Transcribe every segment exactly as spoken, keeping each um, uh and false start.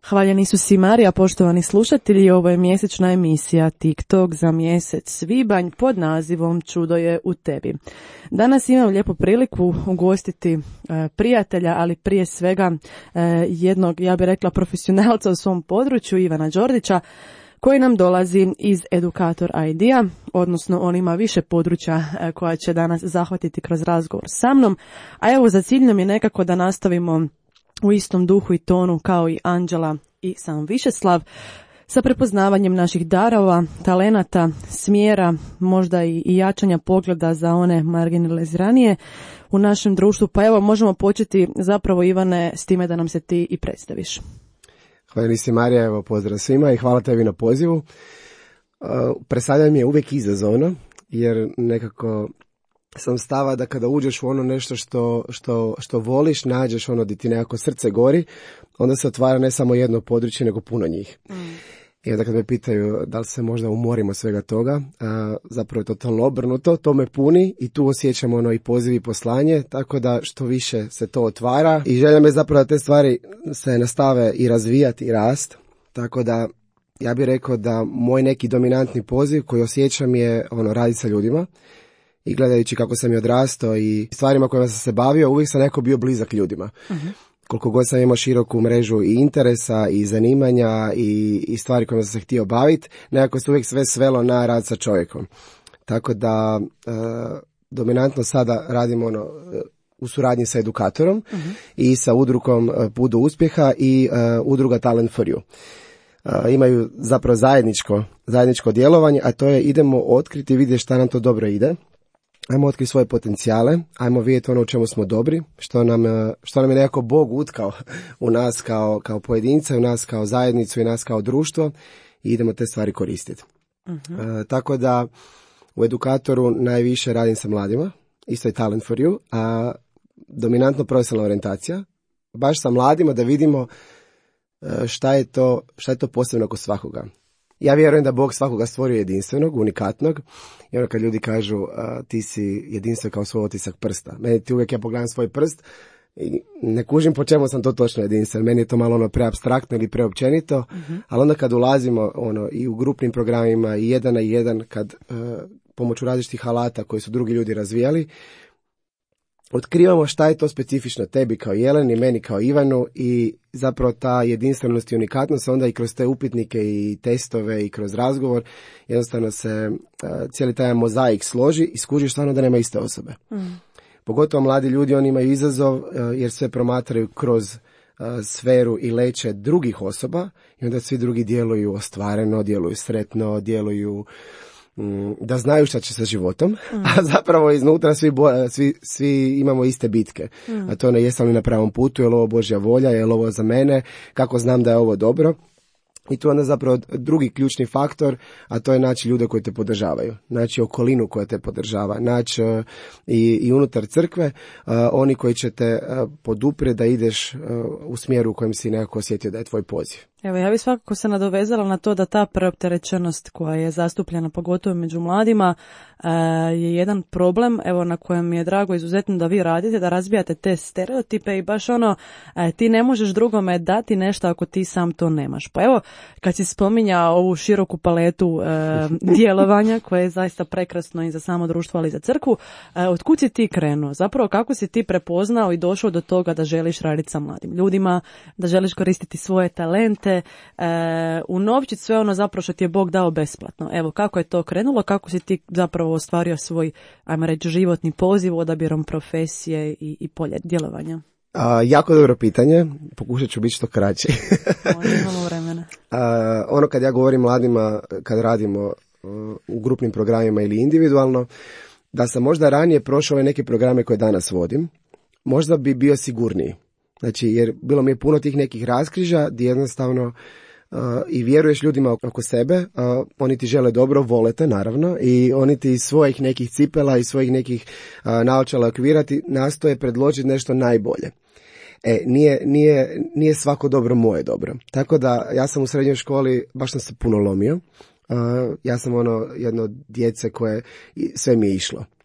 Hvaljeni su si Marija, poštovani slušatelji, ovo je mjesečna emisija TikTok za mjesec svibanj pod nazivom Čudo je u tebi. Danas imam lijepu priliku ugostiti e, prijatelja, ali prije svega e, jednog, ja bih rekla, profesionalca u svom području, Ivana Đordića, koji nam dolazi iz Edukator I D-a, odnosno on ima više područja e, koja će danas zahvatiti kroz razgovor sa mnom, a evo za cilj nam je nekako da nastavimo u istom duhu i tonu kao i Anđela i sam Višeslav, sa prepoznavanjem naših darova, talenata, smjera, možda i, i jačanja pogleda za one marginaliziranije u našem društvu. Pa evo, možemo početi zapravo, Ivane, s time da nam se ti i predstaviš. Hvala si, Marija, evo pozdrav svima i hvala tebi na pozivu. Uh, predstavljanje je uvijek izazovno, jer nekako sam stava da kada uđeš u ono nešto što, što, što voliš, nađeš ono di ti nekako srce gori, onda se otvara ne samo jedno područje, nego puno njih. Mm. I onda kad me pitaju da li se možda umorimo svega toga, a, zapravo je totalno obrnuto, to me puni i tu osjećam ono i poziv i poslanje, tako da što više se to otvara i željam je zapravo da te stvari se nastave i razvijati i rast, tako da ja bih rekao da moj neki dominantni poziv koji osjećam je ono raditi sa ljudima. I gledajući kako sam i odrastao i stvarima kojima sam se bavio, uvijek sam neko bio blizak ljudima. Uh-huh. Koliko god sam imao široku mrežu i interesa i zanimanja i, i stvari kojima sam se htio baviti, nekako se uvijek sve svelo na rad sa čovjekom. Tako da e, dominantno sada radimo ono, u suradnji sa Edukatorom uh-huh. i sa udrugom Put do uspjeha i e, udruga Talent for you. Uh, imaju zapravo zajedničko, zajedničko djelovanje, a to je idemo otkriti i vidjeti šta nam to dobro ide. Ajmo otkriti svoje potencijale, ajmo vidjeti ono u čemu smo dobri, što nam, što nam je nekako Bog utkao u nas kao, kao pojedinca, u nas kao zajednicu i nas kao društvo i idemo te stvari koristiti. Uh-huh. Uh, tako da u Edukatoru najviše radim sa mladima, isto je Talent for you, a dominantno profesionalna orijentacija, baš sa mladima da vidimo uh, šta je to, šta je to posebno kod svakoga. Ja vjerujem da Bog svakoga stvorio jedinstvenog, unikatnog. I ono kad ljudi kažu uh, ti si jedinstven kao svoj otisak prsta. Meni ti uvijek ja pogledam svoj prst i ne kužim po čemu sam to točno jedinstven. Meni je to malo ono preapstraktno ili preopćenito. Uh-huh. Ali onda kad ulazimo ono i u grupnim programima i jedan na jedan, kad uh, pomoću različitih alata koji su drugi ljudi razvijali, otkrivamo šta je to specifično tebi kao Jeleni, meni kao Ivanu i zapravo ta jedinstvenost i unikatnost onda i kroz te upitnike i testove i kroz razgovor jednostavno se uh, cijeli taj mozaik složi i skuži stvarno da nema iste osobe. Mm. Pogotovo mladi ljudi, oni imaju izazov uh, jer sve promatraju kroz uh, sferu i leće drugih osoba i onda svi drugi djeluju ostvareno, djeluju sretno, djeluju da znaju šta će sa životom, mm. a zapravo iznutra svi, bo, svi, svi imamo iste bitke. Mm. A to ne jesam li na pravom putu, je li ovo Božja volja, je li ovo za mene, kako znam da je ovo dobro. I tu onda zapravo drugi ključni faktor, a to je naći ljude koji te podržavaju, naći okolinu koja te podržava, naći uh, i, i unutar crkve uh, oni koji će te uh, poduprijeti da ideš uh, u smjeru u kojem si nekako osjetio da je tvoj poziv. Evo, ja bih svakako se nadovezala na to da ta preopterećenost koja je zastupljena pogotovo među mladima e, je jedan problem, evo, na kojem mi je drago izuzetno da vi radite, da razbijate te stereotipe i baš ono, e, ti ne možeš drugome dati nešto ako ti sam to nemaš. Pa evo, kad si spominjao ovu široku paletu e, djelovanja koje je zaista prekrasno i za samo društvo, ali i za crkvu, e, otkud si ti krenuo? Zapravo, kako si ti prepoznao i došao do toga da želiš raditi sa mladim ljudima, da želiš koristiti svoje talente, E, unovčiti sve ono zapravo što ti je Bog dao besplatno. Evo, kako je to krenulo, kako si ti zapravo ostvario svoj, ajmo reći, životni poziv odabirom profesije i, i polje djelovanja? A, jako dobro pitanje, pokušat ću biti što kraći. Imamo vremena. A, ono kad ja govorim mladima, kad radimo uh, u grupnim programima ili individualno, da sam možda ranije prošao ove neke programe koje danas vodim, možda bi bio sigurniji. Znači, jer bilo mi je puno tih nekih raskriža gdje jednostavno uh, i vjeruješ ljudima oko sebe, uh, oni ti žele dobro, vole te naravno i oni ti iz svojih nekih cipela i svojih nekih uh, naočala okvirati nastoje predložiti nešto najbolje. E, nije, nije, nije svako dobro moje dobro. Tako da ja sam u srednjoj školi, baš sam se puno lomio. Uh, ja sam ono jedno od djece koje sve mi je išlo.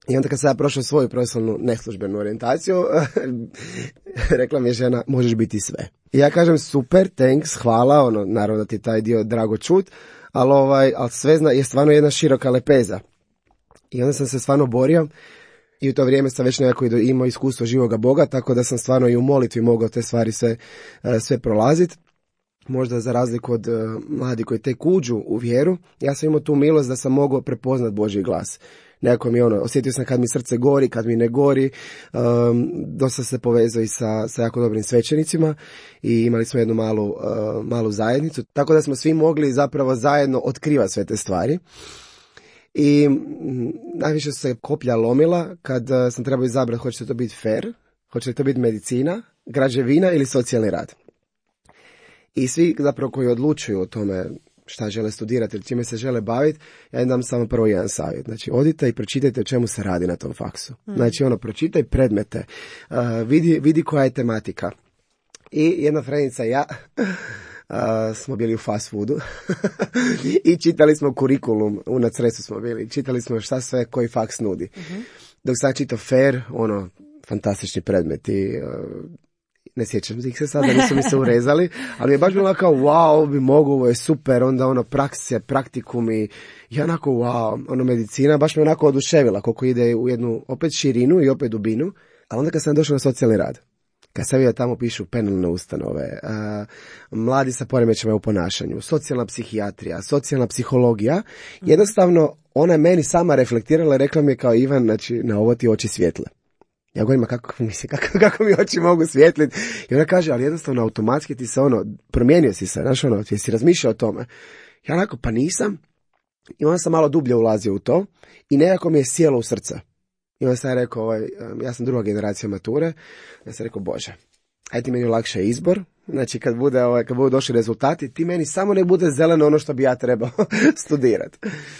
I onda kad sam ja prošao svoju profesionalnu neslužbenu orijentaciju, rekla mi je žena, možeš biti sve. I ja kažem, super, thanks, hvala, ono, naravno da ti taj dio drago čut, ali, ovaj, ali sve zna, je stvarno jedna široka lepeza. I onda sam se stvarno borio i u to vrijeme sam već nekako imao iskustvo živoga Boga, tako da sam stvarno i u molitvi mogao te stvari sve, sve prolaziti. Možda za razliku od uh, mladi koji tek uđu u vjeru, ja sam imao tu milost da sam mogao prepoznat Božji glas. Nekako mi ono, osjetio sam kad mi srce gori, kad mi ne gori, um, dosta se povezao i sa, sa jako dobrim svećenicima i imali smo jednu malu, uh, malu zajednicu, tako da smo svi mogli zapravo zajedno otkrivati sve te stvari. I m, najviše se koplja lomila kad uh, sam trebao izabrati hoće li to biti fair, hoće li to biti medicina, građevina ili socijalni rad. I svi zapravo koji odlučuju o tome šta žele studirati ili čime se žele baviti, ja im dam samo prvo jedan savjet. Znači, odite i pročitajte o čemu se radi na tom faksu. Mm. Znači, ono, pročitaj predmete, uh, vidi, vidi koja je tematika. I jedna frenica i ja uh, smo bili u fast foodu i čitali smo kurikulum, u Nacresu smo bili, čitali smo šta sve koji faks nudi. Mm-hmm. Dok sam čitao fair, ono, fantastični predmeti, uh, ne sjećam ih se sada, nisu mi se urezali, ali mi je baš bilo kao, wow, bi mogu, ovo je super, onda ono prakse, praktikumi, i onako, wow, ono medicina, baš me onako oduševila, koliko ide u jednu opet širinu i opet dubinu, ali onda kad sam došao na socijalni rad, kad sam vidio tamo pišu penalne ustanove, a, mladi sa poremećajima u ponašanju, socijalna psihijatrija, socijalna psihologija, jednostavno ona je meni sama reflektirala i rekla mi je kao, Ivan, znači, na ovo ti oči svijetle. Ja govorim, kako, misli, kako, kako mi oči mogu svijetliti? I ona kaže, ali jednostavno automatski ti se ono, promijenio si se, znaš ono, ti si razmišljao o tome. Ja onako, pa nisam. I onda sam malo dublje ulazio u to i nekako mi je sjelo u srce. I onda sam rekao, ovaj, ja sam druga generacija mature, ja sam rekao, Bože, ajde ti meni lakše izbor, znači kad, bude, ovaj, kad budu došli rezultati, ti meni samo ne bude zeleno ono što bi ja trebao studirati.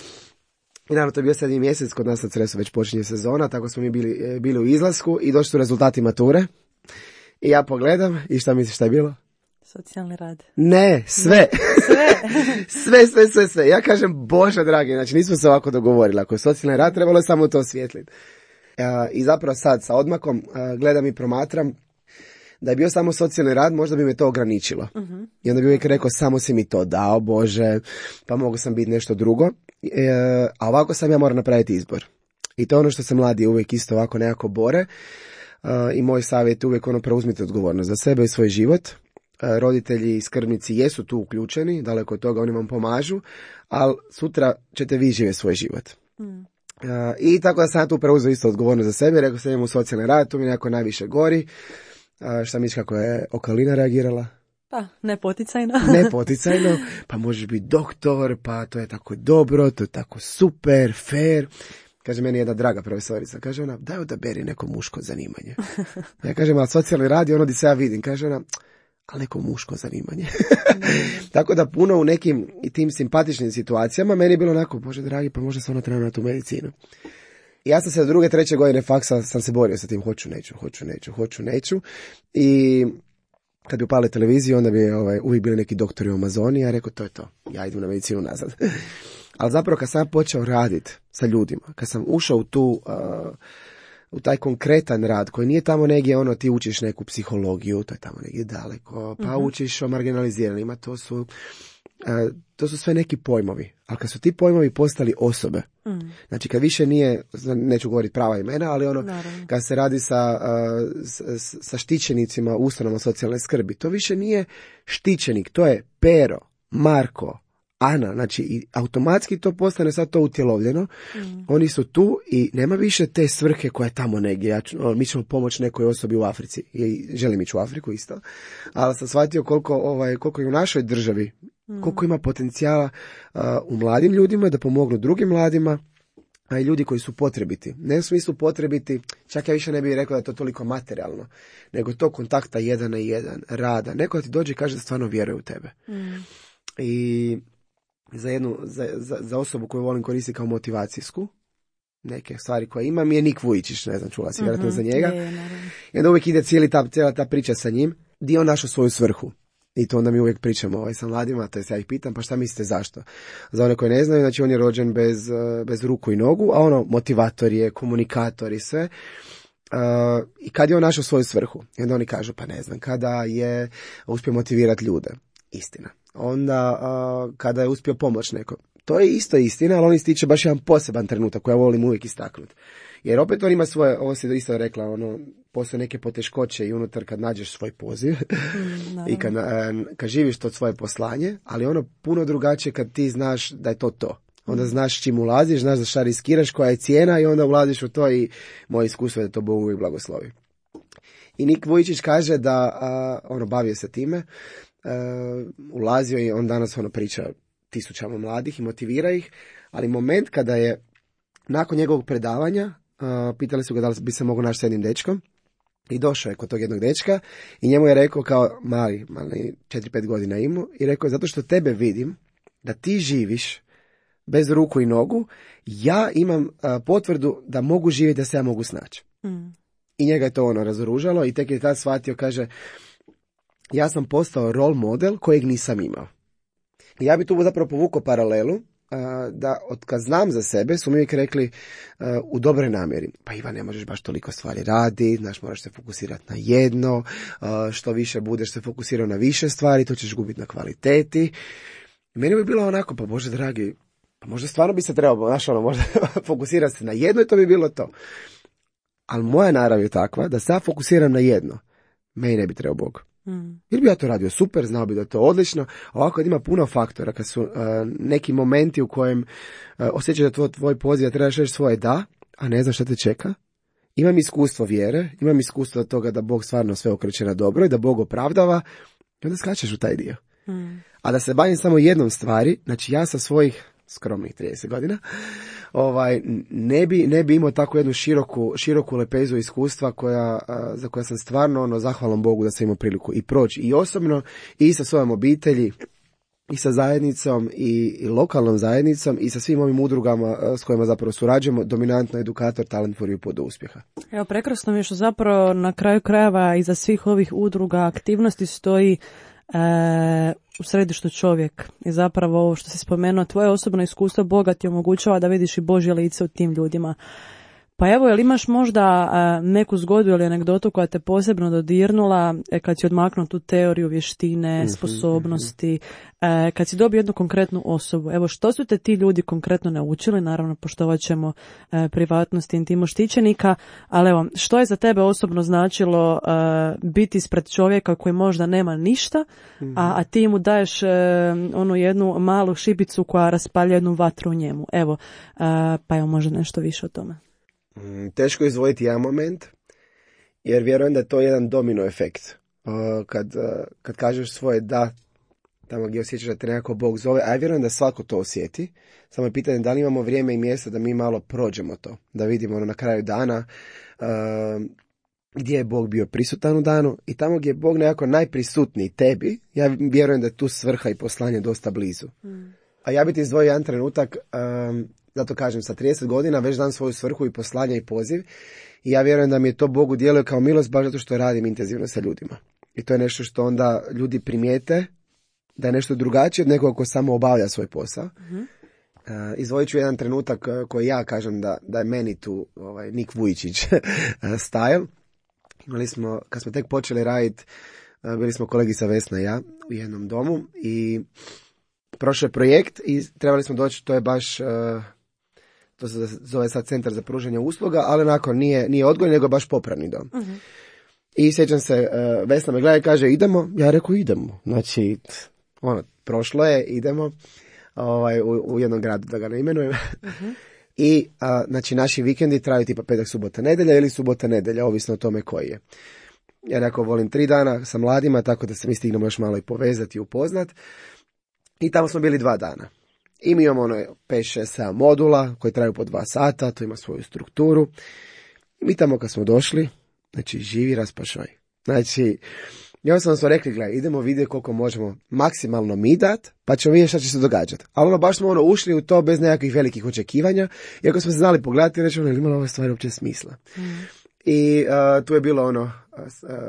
I naravno, to je bio sedmi mjesec, kod nas na Cresu već počinje sezona, tako smo mi bili, bili u izlasku i došli su rezultati mature. I ja pogledam i šta misliš šta je bilo? Socijalni rad. Ne, sve. Ne, sve. sve, sve, sve, sve. Ja kažem, Bože dragi, znači nismo se ovako dogovorili. Ako je socijalni rad, trebalo je samo to osvijetliti. Uh, I zapravo sad sa odmakom uh, gledam i promatram da je bio samo socijalni rad, možda bi me to ograničilo. Uh-huh. I onda bi uvijek rekao, samo si mi to dao, Bože, pa mogu sam biti nešto drugo. E, a ovako sam ja moram napraviti izbor. I to je ono što se mladi uvijek isto ovako nekako bore. E, I moj savjet je uvijek ono, preuzmite odgovornost za sebe i svoj život. E, roditelji i skrbnici jesu tu uključeni, daleko od toga oni vam pomažu, ali sutra ćete vi živjeti svoj život. Mm. E, I tako da sam ja tu preuzeo isto odgovornost za sebe, rekao sam im u socijalni rad, tu mi nekako najviše gori. E, šta misliš kako je okolina reagirala? Pa, nepoticajno. Nepoticajno, pa možeš biti doktor, pa to je tako dobro, to je tako super, fair. Kaže meni jedna draga profesorica, kaže ona, daj odaberi neko muško zanimanje. Ja kažem, ali socijalni rad je ono di se ja vidim. Kaže ona, ali neko muško zanimanje. Tako da puno u nekim i tim simpatičnim situacijama meni je bilo onako, Bože dragi, pa možda sam ono trebao na tu medicinu. I ja sam se do druge, treće godine faksa sam se borio sa tim, hoću, neću, hoću, neću, hoću, neću. I kad bi upali televiziju, onda bi ovaj, uvijek bili neki doktori u Amazoniji, ja rekao, to je to, ja idem na medicinu nazad. Ali zapravo kad sam počeo raditi sa ljudima, kad sam ušao u tu, uh, u taj konkretan rad, koji nije tamo negdje, ono, ti učiš neku psihologiju, to je tamo negdje daleko, pa uh-huh. učiš o marginaliziranima, to su, uh, to su sve neki pojmovi. Ali kad su ti pojmovi postali osobe, mm. znači kad više nije, neću govoriti prava imena, ali ono, naravno, kad se radi sa, uh, sa, sa štićenicima u ustanovama socijalne skrbi, to više nije štićenik, to je Pero, Marko, Ana, znači i automatski to postane sad to utjelovljeno, mm. oni su tu i nema više te svrhe koja je tamo negdje, ja ću, o, mi ćemo pomoći nekoj osobi u Africi, i želim ići u Afriku isto, ali sam shvatio koliko, ovaj, koliko je u našoj državi, koliko ima potencijala uh, u mladim ljudima da pomognu drugim mladima, a i ljudi koji su potrebiti. Ne u smislu potrebiti, čak ja više ne bih rekao da je to toliko materijalno, nego to kontakta jedan na jedan, rada. Neko da ti dođe i kaže da stvarno vjeruje u tebe. Mm. I za jednu, za, za, za osobu koju volim koristiti kao motivacijsku, neke stvari koje imam je Nik Vujičić, ne znam, čula si vjerojatno mm-hmm. za njega. Je, I onda uvijek ide cijeli ta, cijela ta priča sa njim, gdje on našao svoju svrhu. I to onda mi uvijek pričamo ovaj, sa mladima, to je ja ih pitam, pa šta mislite zašto? Za one koji ne znaju, znači on je rođen bez, bez ruku i nogu, a ono motivator je, komunikator i sve. Uh, I kad je on našao svoju svrhu? I onda oni kažu, pa ne znam, kada je uspio motivirati ljude. Istina. Onda uh, kada je uspio pomoći nekom. To je isto istina, ali on ističe baš jedan poseban trenutak koji ja volim uvijek istaknuti. Jer opet on ima svoje, ovo si isto rekla, ono, postoje neke poteškoće i unutar kad nađeš svoj poziv mm, i kad, kad živiš to svoje poslanje, ali ono puno drugačije kad ti znaš da je to to. Onda znaš čim ulaziš, znaš da šta riskiraš, koja je cijena i onda ulaziš u to i moje iskustvo je da to Bog uvijek blagoslovi. I Nik Vujčić kaže da, a, ono, bavio se time, a, ulazio i on danas ono priča tisućama mladih i motivira ih, ali moment kada je nakon njegovog predavanja, a, pitali su ga da li bi se mogu naći s jednim dečkom, i došao je kod tog jednog dečka i njemu je rekao kao mali, mali četiri pet godina imao, i rekao je zato što tebe vidim da ti živiš bez ruku i nogu, ja imam a, potvrdu da mogu živjeti, da se ja mogu snaći. Mm. I njega je to ono razoružalo i tek je tad shvatio, kaže, ja sam postao role model kojeg nisam imao. I ja bi tu zapravo povukao paralelu, a, da od kad znam za sebe su mi uvijek rekli a, u dobroj namjeri, pa Ivan, ne možeš baš toliko stvari raditi, znaš, moraš se fokusirati na jedno, a, što više budeš se fokusirao na više stvari, to ćeš gubiti na kvaliteti. I meni bi bilo onako, pa Bože dragi, pa možda stvarno bi se trebalo, znaš, ono, možda fokusirati se na jedno i to bi bilo to. Ali moja narav je takva da se ja fokusiram na jedno, meni ne bi trebao Bog. Mm. Ili bi ja to radio super, znao bi da je to odlično, ovako kad ima puno faktora, kad su uh, neki momenti u kojem uh, osjećaš da tvoj, tvoj poziv, da trebaš reći svoje da, a ne znaš šta te čeka. Imam iskustvo vjere, imam iskustvo od toga da Bog stvarno sve okreće na dobro i da Bog opravdava, i onda skačeš u taj dio. Mm. A da se bavim samo jednom stvari, znači ja sa svojih skromnih trideset godina, ovaj, ne bi, ne bi imao tako jednu široku, široku lepezu iskustva koja, a, za koja sam stvarno ono, zahvalan Bogu da sam imao priliku i proći i osobno i sa svojom obitelji i sa zajednicom i, i lokalnom zajednicom i sa svim ovim udrugama a, s kojima zapravo surađujemo, dominantno edukator Talent for You pod uspjeha. Evo, prekrasno mi je što zapravo na kraju krajeva iza svih ovih udruga aktivnosti stoji E, u središtu čovjek. I zapravo ovo što si spomenuo, tvoje osobno iskustvo Boga ti omogućava da vidiš i Božje lice u tim ljudima. Pa evo, jel imaš možda a, neku zgodu ili anegdotu koja te posebno dodirnula e, kad si odmaknuo tu teoriju vještine, mm-hmm, sposobnosti, e, kad si dobio jednu konkretnu osobu? Evo, što su te ti ljudi konkretno naučili? Naravno, poštovat ćemo e, privatnost i intimu štićenika, ali evo, što je za tebe osobno značilo e, biti ispred čovjeka koji možda nema ništa, mm-hmm, a, a ti mu daješ e, onu jednu malu šibicu koja raspalja jednu vatru u njemu? Evo, e, pa evo, možda nešto više o tome. Teško izdvojiti jedan moment, jer vjerujem da je to jedan domino efekt. Kad, kad kažeš svoje da, tamo gdje osjećaš da te nekako Bog zove, a ja vjerujem da svako to osjeti, samo je pitanje da li imamo vrijeme i mjesto da mi malo prođemo to, da vidimo ono na kraju dana uh, gdje je Bog bio prisutan u danu i tamo gdje je Bog nekako najprisutniji tebi, ja vjerujem da je tu svrha i poslanje dosta blizu. Mm. A ja bi ti izdvojio jedan trenutak, um, zato kažem, sa trideset godina već dam svoju svrhu i poslanje i poziv i ja vjerujem da mi je to Bogu djeluje kao milost baš zato što radim intenzivno sa ljudima. I to je nešto što onda ljudi primijete da je nešto drugačije od nekoga ko samo obavlja svoj posao. Mm-hmm. Uh, izdvojit ću jedan trenutak koji ja kažem da, da je meni tu ovaj, Nik Vujčić style. Imali smo, kad smo tek počeli raditi, uh, bili smo kolegi sa Vesna i ja u jednom domu i prošao je projekt i trebali smo doći, to je baš, uh, to se zove sad Centar za pružanje usluga, ali onako nije, nije odgoj, nego baš popravni dom. Uh-huh. I sjećam se, uh, Vesna me gleda i kaže idemo, ja rekao idemo, znači, ono, prošlo je, idemo, ovaj, u, u jednom gradu, da ga ne imenujem. Uh-huh. I, uh, znači, naši vikendi traju tipa petak, subota, nedelja ili subota, nedelja, ovisno o tome koji je. Ja rekao, volim tri dana sa mladima, tako da se mi stignemo još malo i povezati i upoznat. I tamo smo bili dva dana. I mi imamo ono pet, šest, sedam modula koji traju po dva sata, to ima svoju strukturu. I mi tamo kad smo došli, znači živi raspašoj. Znači, jednostavno smo rekli, gledaj, idemo vidjeti koliko možemo maksimalno mi dat, pa ćemo vidjeti šta će se događati. Ali ono, baš smo ono ušli u to bez nekakvih velikih očekivanja, iako smo se znali pogledati i reći, ono, imala ove stvari uopće smisla. Mm. I uh, tu je bilo ono, uh,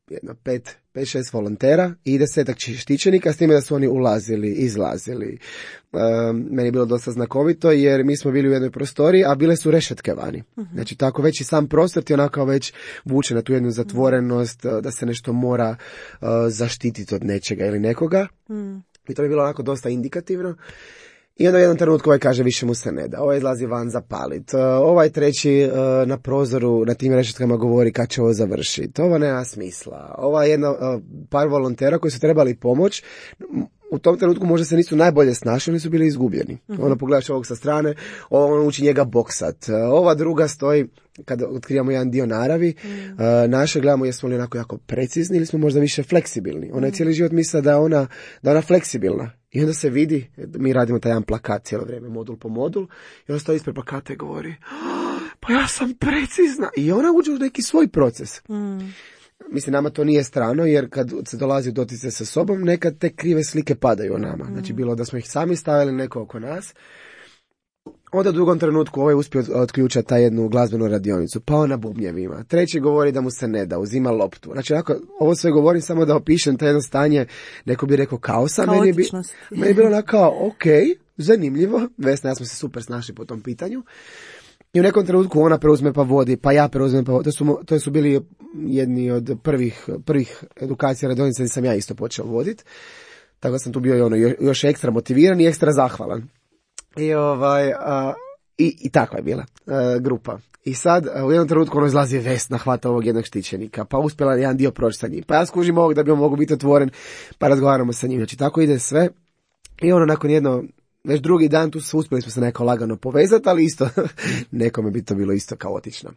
jedno pet, pet, šest volontera i desetak štićenika, s time da su oni ulazili, izlazili. Um, meni je bilo dosta znakovito jer mi smo bili u jednoj prostoriji, a bile su rešetke vani. Uh-huh. Znači tako već i sam prostor ti onako već vuče na tu jednu zatvorenost, uh, da se nešto mora uh, zaštititi od nečega ili nekoga. Uh-huh. I to bi bilo onako dosta indikativno. I onda u jednom trenutku ovaj kaže više mu se ne da, ovaj izlazi van zapalit, ovaj treći uh, na prozoru na tim rešetkama govori kad će ovo završiti, ovo nema smisla, ova jedna uh, par volontera koji su trebali pomoć, u tom trenutku možda se nisu najbolje snašli, oni su bili izgubljeni. Uh-huh. Ono pogledaš ovog sa strane, on uči njega boksat, ova druga stoji, kada otkrivamo jedan dio naravi, uh-huh. uh, naše gledamo jesmo li onako jako precizni ili smo možda više fleksibilni. Ona je cijeli život misla da je ona, da ona fleksibilna. I onda se vidi, mi radimo taj jedan plakat cijelo vrijeme, modul po modul, i ona stoji ispred plakata i govori, pa ja sam precizna. I ona uđe u neki svoj proces. Mm. Mislim, nama to nije strano, jer kad se dolazi u doticaj sa sobom, nekad te krive slike padaju o nama. Mm. Znači, bilo da smo ih sami stavili neko oko nas. Onda u drugom trenutku ovaj uspio otključati ta jednu glazbenu radionicu, pa ona bubnjevima. Treći govori da mu se ne da, uzima loptu. Znači, ako, ovo sve govorim samo da opišem to jedno stanje, neko bi rekao kaosa. Meni je, bi, meni je bilo onako kao, ok, zanimljivo. Vesna, ja smo se super snašli po tom pitanju. I u nekom trenutku ona preuzme pa vodi, pa ja preuzmem pa vodi. To su, to su bili jedni od prvih, prvih edukacija radionica gdje sam ja isto počeo voditi. Tako da sam tu bio i ono, još ekstra motiviran i ekstra zahvalan. I, ovaj, a, i, i takva je bila a, grupa. I sad a, u jednom trenutku ono izlazi Vesna, hvata ovog jednog štićenika, pa uspjela jedan dio proći sa njim. Pa ja skužim ovog da bi on mogu biti otvoren, pa razgovaramo sa njim. Znači tako ide sve. I ono nakon jedno, već drugi dan tu uspjeli smo se neko lagano povezati, ali isto nekome bi to bilo isto kaotično.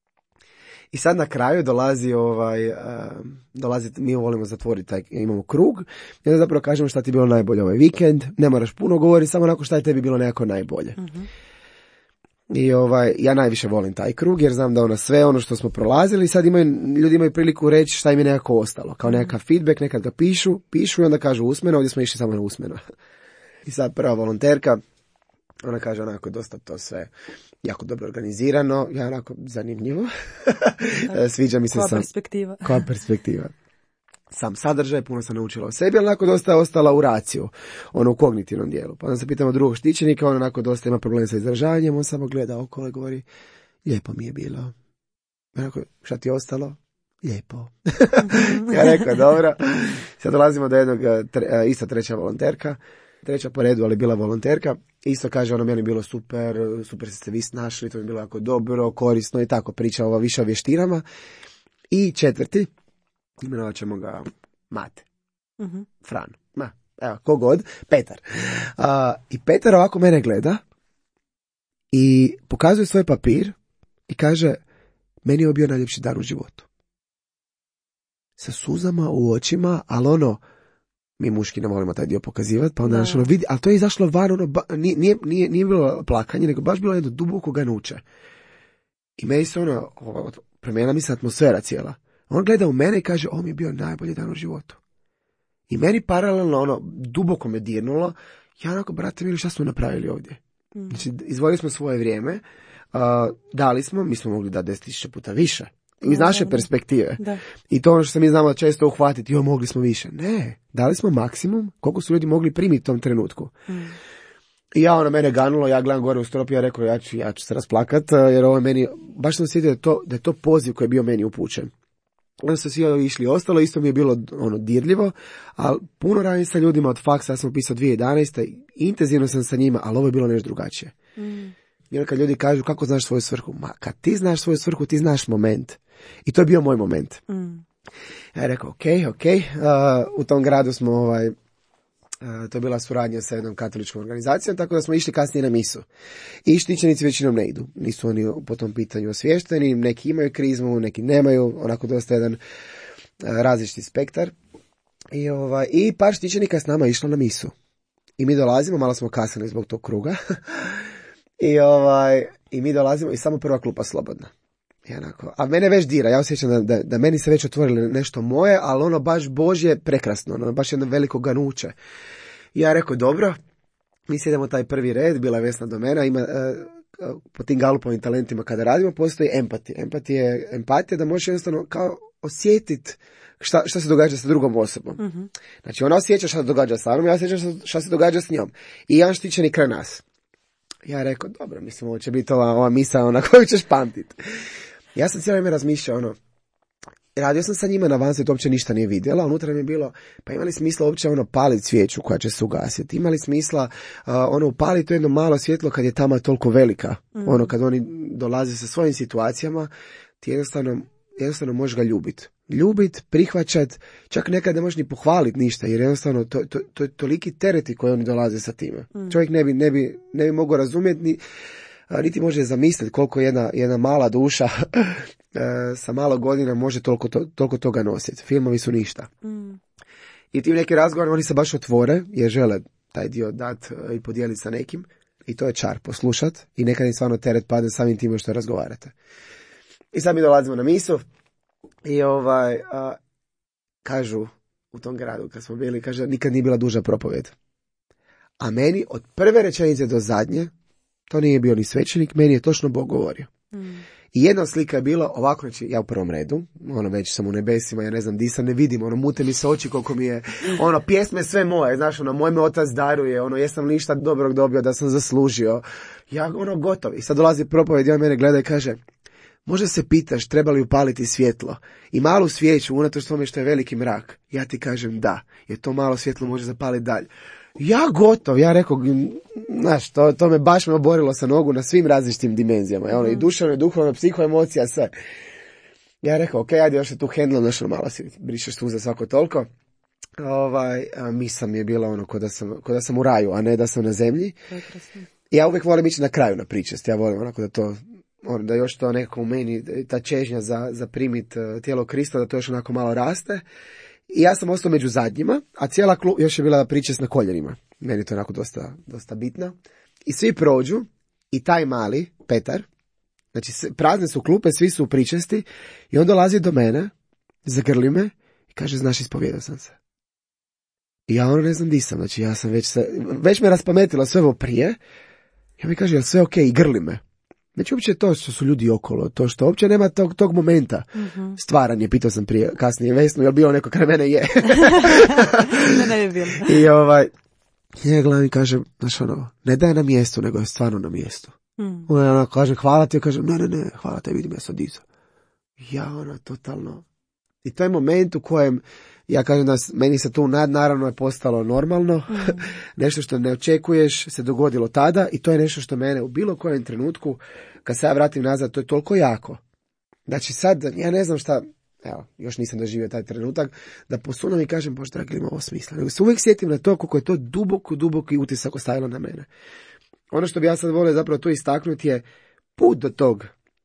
I sad na kraju dolazi ovaj, uh, dolazi, mi volimo zatvoriti taj, imamo krug, i onda zapravo kažemo šta ti je bilo najbolje ovaj vikend, ne moraš puno govoriti, samo onako šta je tebi bilo nekako najbolje. Uh-huh. I ovaj, ja najviše volim taj krug, jer znam da ono sve ono što smo prolazili, sad imaju, ljudi imaju priliku reći šta im je nekako ostalo, kao nekakav feedback, nekad ga pišu, pišu i onda kažu usmeno, ovdje smo išli samo na usmeno. I sad prva volonterka, ona kaže onako dosta to sve jako dobro organizirano, ja onako zanimljivo. Sviđa mi se koja sam... perspektiva. Koja perspektiva. Sam sadržaj, puno sam naučila o sebi, ali onako dosta je ostala u raciju, ono u kognitivnom dijelu. Pa onda se pitamo drugog štićenika, on onako dosta ima problem sa izražavanjem, on samo gleda okolo i govori, lijepo mi je bilo. Onako, šta ti je ostalo? Lijepo. Ja rekao, dobro. Sad dolazimo do jednog, tre, ista treća volonterka, treća po redu, ali bila volonterka. Isto kaže, ono, meni je bilo super, super ste se vi snašli, to mi je bilo jako dobro, korisno i tako, priča ova više o vještinama. I četvrti, imenovat ćemo ga Mate. Uh-huh. Fran. Ma, evo, kogod, Petar. Uh, I Petar ovako mene gleda i pokazuje svoj papir i kaže, meni je bio najljepši dan u životu. Sa suzama u očima, ali ono, mi muški ne volimo taj dio pokazivati, pa onda ono vidi, ali to je izašlo van, ono, ba, nije, nije, nije bilo plakanje, nego baš bilo jedno duboko ganuće. I meni se ono, promijena mi se atmosfera cijela. On gleda u mene i kaže, ovo mi je bio najbolji dan u životu. I meni paralelno, ono, duboko me dirnulo, ja onako, brate, mili, šta smo napravili ovdje? Mm. Znači, izvojili smo svoje vrijeme, uh, dali smo, mi smo mogli dati deset tisuća puta više. Iz naše da, perspektive. Da. I to ono što se mi znamo često uhvatiti, jo, mogli smo više. Ne, dali smo maksimum koliko su ljudi mogli primiti u tom trenutku. Mm. I ja, ono, mene ganulo, ja gledam gore u strop i ja rekao, ja ću, ja ću se rasplakat, jer ovo meni, baš sam sjetio da je to, da je to poziv koji je bio meni upućen. Onda su svi išli ostalo, isto mi je bilo ono dirljivo, ali puno radim sa ljudima od faksa, ja sam upisao dvije tisuće jedanaeste. Intenzivno sam sa njima, ali ovo je bilo nešto drugačije. Mm. I onda kad ljudi kažu kako znaš svoju svrhu, ma kad ti znaš svoju svrhu, ti znaš moment. I to je bio moj moment. Mm. Ja rekao, ok, ok, uh, u tom gradu smo, ovaj, uh, to je bila suradnja sa jednom katoličkom organizacijom, tako da smo išli kasnije na misu. I štićenici većinom ne idu. Nisu oni po tom pitanju osviješteni, neki imaju krizmu, neki nemaju, onako dosta jedan uh, različiti spektar. I, ovaj, i par štićenika s nama išlo na misu. I mi dolazimo, malo smo kasnili zbog tog kruga. I, ovaj, I mi dolazimo i samo prva klupa slobodna. Onako. A mene već dira, ja osjećam da, da, da meni se već otvorilo nešto moje, ali ono baš Božje prekrasno, ono baš jedno veliko ganuće. I ja rekao, dobro, mi sjedemo taj prvi red, bila je Vesna do mene, ima, uh, po tim Galupovim talentima kada radimo, postoji empatija. Empatija je empatija da možeš jednostavno kao osjetiti šta, šta se događa sa drugom osobom. Mm-hmm. Znači ona osjeća šta se događa sa mnom, ja osjećam šta se događa s njom. I jedan štićeni kraj nas. Ja rekao, dobro, mislim, ovo će biti ova, ova misa na koju ćeš pamtiti. Ja sam cijelo ime razmišljao, ono, radio sam sa njima na vanjstvu, to uopće ništa nije vidjela, a unutra mi je bilo, pa ima li smisla uopće ono paliti svijeću koja će se ugasiti, ima li smisla uh, ono upaliti to jedno malo svjetlo kad je tama toliko velika, mm. ono kad oni dolaze sa svojim situacijama, ti jednostavno, jednostavno možeš ga ljubiti. Ljubit, prihvaćat, čak nekad ne možeš ni pohvaliti ništa, jer jednostavno to, to, to je toliki tereti koji oni dolaze sa time. Mm. Čovjek ne bi, ne bi, ne bi mogao razumjeti, ni, niti može zamisliti koliko jedna, jedna mala duša sa malo godina može toliko, to, toliko toga nositi. Filmovi su ništa. Mm. I ti neki razgovor, oni se baš otvore, jer žele taj dio dat i podijeliti sa nekim. I to je čar, poslušat. I nekad im stvarno teret padne samim time što razgovarate. I sad mi dolazimo na misu. I ovaj, a, kažu u tom gradu kad smo bili, kaže, nikad nije bila duža propovjed. A meni od prve rečenice do zadnje, to nije bio ni svećenik, meni je točno Bog govorio. Mm. I jedna slika je bila ovako, znači ja u prvom redu, ono već sam u nebesima, ja ne znam di sam, ne vidim, ono mute mi se oči koliko mi je, ono pjesme sve moje, znaš, ono moj me otac daruje, ono jesam ništa dobrog dobio da sam zaslužio, ja ono gotov. I sad dolazi propovjed i on mene gleda i kaže, možda se pitaš treba li upaliti svjetlo i malu svijeću unatoč tome što je veliki mrak. Ja ti kažem da, jer to malo svjetlo može zapaliti dalje. Ja gotov, ja rekao, znaš, to, to me baš me oborilo sa nogu na svim različitim dimenzijama. Ja, ono, i duševno, i duhovno, psihoemocija, sve. Ja rekao, ok, ajde još se tu hendlom, znaš, malo si brišeš suze svako toliko. Ovaj, a misa mi je bila ono, ko da, sam, ko da sam u raju, a ne da sam na zemlji. I ja uvijek volim ići na kraju na pričest. Ja volim onako da to, ono, da još to nekako u meni, ta čežnja za, za primit tijelo Krista, da to još onako malo raste. I ja sam ostao među zadnjima, a cijela klub još je bila pričest na koljenima. Meni je to onako dosta, dosta bitno. I svi prođu, i taj mali, Petar, znači prazne su klupe, svi su u pričesti, i on dolazi do mene, zagrli me, i kaže, znaš, ispovjedao sam se. I ja ono ne znam di sam, znači ja sam već se, već me raspametilo sve ovo prije, ja mi kaže, jel sve ok, i grli me. Znači uopće to što su ljudi okolo, to što uopće nema tog, tog momenta. Mm-hmm. Stvaranje, pitao sam prije, kasnije Vesnu, je li bilo neko kraj mene? Je. ne, ne bi bilo. I ovaj, ja gledam i kažem, znaš ono, ne da je na mjestu, nego je stvarno na mjestu. Mm. Ona ono, kaže, hvala ti, ja kažem, ne, ne, ne, hvala te, vidim ja sad iza. Ja ono, totalno. I to je moment u kojem, ja kažem da meni se tu nadnaravno je postalo normalno, mm. nešto što ne očekuješ se dogodilo tada i to je nešto što mene u bilo kojem trenutku, kad se ja vratim nazad, to je toliko jako. Znači sad, ja ne znam šta, evo, još nisam doživio taj trenutak, da posunem i kažem, bože dragi, ima ovo smisla. Nego se uvijek sjetim na to koliko je to duboko, duboki utisak ostavilo na mene. Ono što bi ja sad volio zapravo to istaknuti je put do tog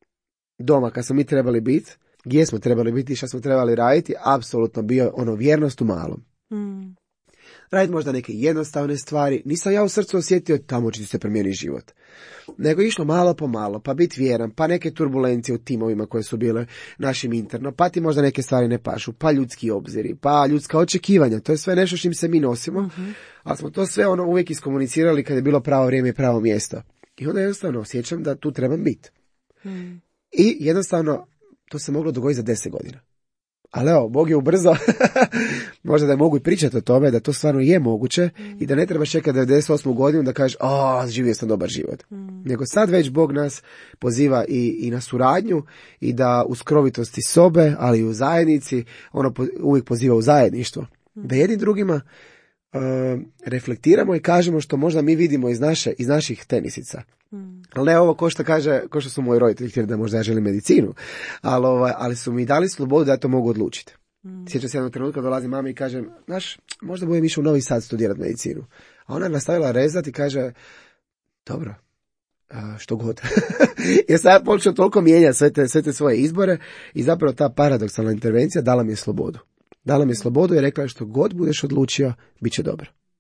doma kad smo mi trebali biti, gdje smo trebali biti i što smo trebali raditi, apsolutno bio ono vjernost u malom. Mm. Raditi možda neke jednostavne stvari, nisam ja u srcu osjetio tamo će se promijeniti život. Nego išlo malo po malo, pa biti vjeran, pa neke turbulencije u timovima koje su bile našim interno, pa ti možda neke stvari ne pašu, pa ljudski obziri, pa ljudska očekivanja, to je sve nešto s čim se mi nosimo, mm-hmm. ali smo to sve ono uvijek iskomunicirali kad je bilo pravo vrijeme i pravo mjesto. I onda jednostavno osjećam da tu trebam biti. Mm. I jednostavno to se moglo dogoditi za deset godina. Ali evo, Bog je ubrzo, možda da mogu i pričati o tome, da to stvarno je moguće mm. i da ne treba čekati devedeset osmu godinu da kažeš, o, živio sam dobar život. Mm. Nego sad već Bog nas poziva i, i na suradnju i da u skrovitosti sobe, ali i u zajednici, ono po, uvijek poziva u zajedništvo. Mm. Da jednim drugima uh, reflektiramo i kažemo što možda mi vidimo iz, naše, iz naših tenisica. Hmm. Ali ne ovo ko što kaže, ko što su moji roditelji htjeli da možda ja želim medicinu, ali, ovaj, ali su mi dali slobodu da ja to mogu odlučiti. Hmm. Sjećam se jednog trenutka, dolazi mama i kažem, znaš, možda budem išao u Novi Sad studirati medicinu. A ona je nastavila rezati i kaže, dobro, a, što god. Jer sam ja počeo toliko mijenjati sve te, sve te svoje izbore i zapravo ta paradoksalna intervencija dala mi je slobodu. Dala mi je slobodu i rekla je što god budeš odlučio, bit će dobro.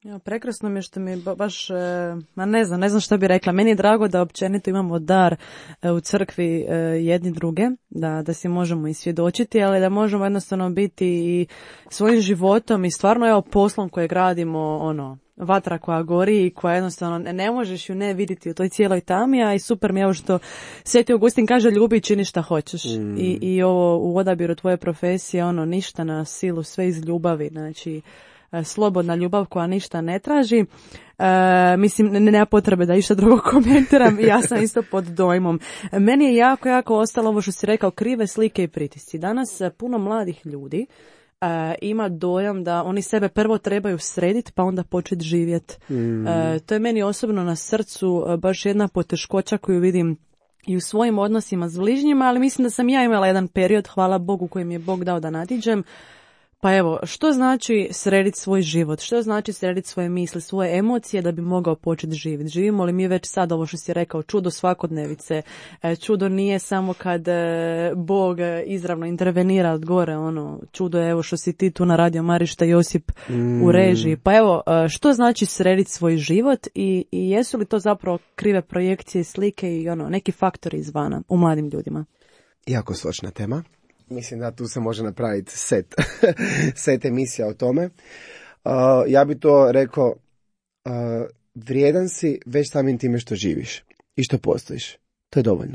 Ja, prekrasno mi je što mi ba, baš, e, ma ne znam, ne znam što bi rekla. Meni je drago da općenito imamo dar e, u crkvi e, jedni druge, da, da si možemo i svjedočiti, ali da možemo jednostavno biti i svojim životom i stvarno evo poslom koje gradimo, ono, vatra koja gori i koja jednostavno ne, ne možeš ju ne vidjeti u toj cijeloj tami, a i super mi je ovo što Sveti Augustin kaže ljubi i čini šta hoćeš. Mm. I, I ovo u odabiru tvoje profesije, ono, ništa na silu, sve iz ljubavi, znači slobodna ljubav koja ništa ne traži. E, mislim, ne, nema potrebe da išta drugo komentiram, ja sam isto pod dojmom. Meni je jako, jako ostalo ovo što si rekao, krive slike i pritisci. Danas puno mladih ljudi e, ima dojam da oni sebe prvo trebaju srediti pa onda početi živjeti. Mm. E, to je meni osobno na srcu baš jedna poteškoća koju vidim i u svojim odnosima s bližnjima, ali mislim da sam ja imala jedan period, hvala Bogu, koji mi je Bog dao da nadiđem. Pa evo, što znači srediti svoj život? Što znači srediti svoje misli, svoje emocije da bi mogao početi živjeti? Živimo li mi već sad ovo što si rekao, čudo svakodnevice? Čudo nije samo kad Bog izravno intervenira od gore, ono, čudo je evo što si ti tu na Radio Marišta Josip mm. u režiji. Pa evo, što znači srediti svoj život i, i jesu li to zapravo krive projekcije, slike i ono, neki faktori izvana u mladim ljudima? Jako sočna tema. Mislim da tu se može napraviti set, set emisija o tome. Uh, ja bi to rekao, uh, vrijedan si već samim time što živiš i što postojiš. To je dovoljno.